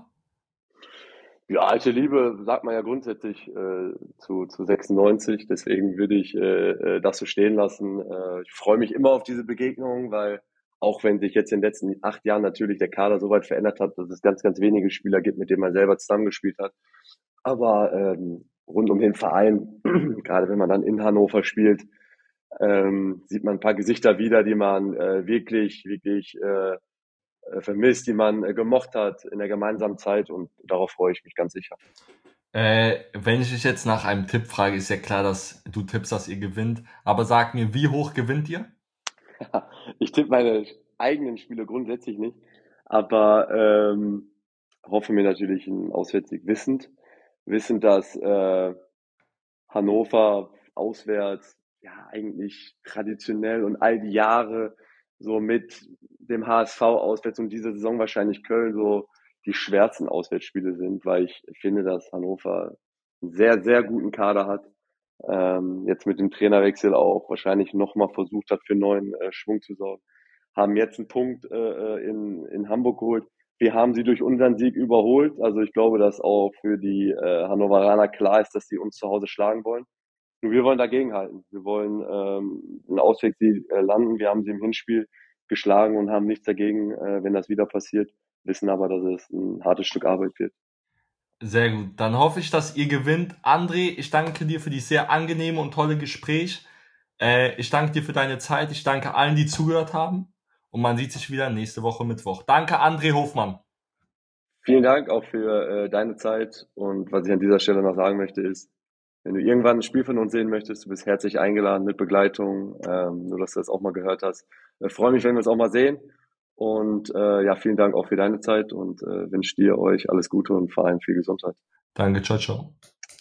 Ja, alte Liebe sagt man ja grundsätzlich äh, zu, zu sechsundneunzig, deswegen würde ich äh, äh, das so stehen lassen. Äh, ich freue mich immer auf diese Begegnung, weil auch wenn sich jetzt in den letzten acht Jahren natürlich der Kader so weit verändert hat, dass es ganz, ganz wenige Spieler gibt, mit denen man selber zusammengespielt hat. Aber ähm, rund um den Verein, gerade wenn man dann in Hannover spielt, ähm, sieht man ein paar Gesichter wieder, die man äh, wirklich, wirklich äh, äh, vermisst, die man äh, gemocht hat in der gemeinsamen Zeit und darauf freue ich mich ganz sicher. Äh, wenn ich dich jetzt nach einem Tipp frage, ist ja klar, dass du tippst, dass ihr gewinnt. Aber sag mir, wie hoch gewinnt ihr? Ich tippe meine eigenen Spiele grundsätzlich nicht, aber ähm, hoffe mir natürlich einen Auswärtssieg wissend, wissend, dass äh, Hannover auswärts ja eigentlich traditionell und all die Jahre so mit dem H S V auswärts und diese Saison wahrscheinlich Köln so die schwersten Auswärtsspiele sind, weil ich finde, dass Hannover einen sehr, sehr guten Kader hat. Ähm, jetzt mit dem Trainerwechsel auch wahrscheinlich nochmal versucht hat, für neuen äh, Schwung zu sorgen. Haben jetzt einen Punkt äh, äh, in, in Hamburg geholt. Wir haben sie durch unseren Sieg überholt. Also ich glaube, dass auch für die äh, Hannoveraner klar ist, dass sie uns zu Hause schlagen wollen. Nur wir wollen dagegenhalten. Wir wollen ähm, einen Auswärtssieg äh, landen. Wir haben sie im Hinspiel geschlagen und haben nichts dagegen, äh, wenn das wieder passiert. Wissen aber, dass es ein hartes Stück Arbeit wird. Sehr gut. Dann hoffe ich, dass ihr gewinnt. André, ich danke dir für die sehr angenehme und tolle Gespräch. Äh, ich danke dir für deine Zeit. Ich danke allen, die zugehört haben. Und man sieht sich wieder nächste Woche Mittwoch. Danke, André Hofmann. Vielen Dank auch für äh, deine Zeit. Und was ich an dieser Stelle noch sagen möchte, ist, wenn du irgendwann ein Spiel von uns sehen möchtest, du bist herzlich eingeladen mit Begleitung, ähm, nur dass du das auch mal gehört hast. Ich freue mich, wenn wir uns auch mal sehen. Und äh, ja, vielen Dank auch für deine Zeit und äh, wünsche dir euch alles Gute und vor allem viel Gesundheit. Danke, ciao, ciao.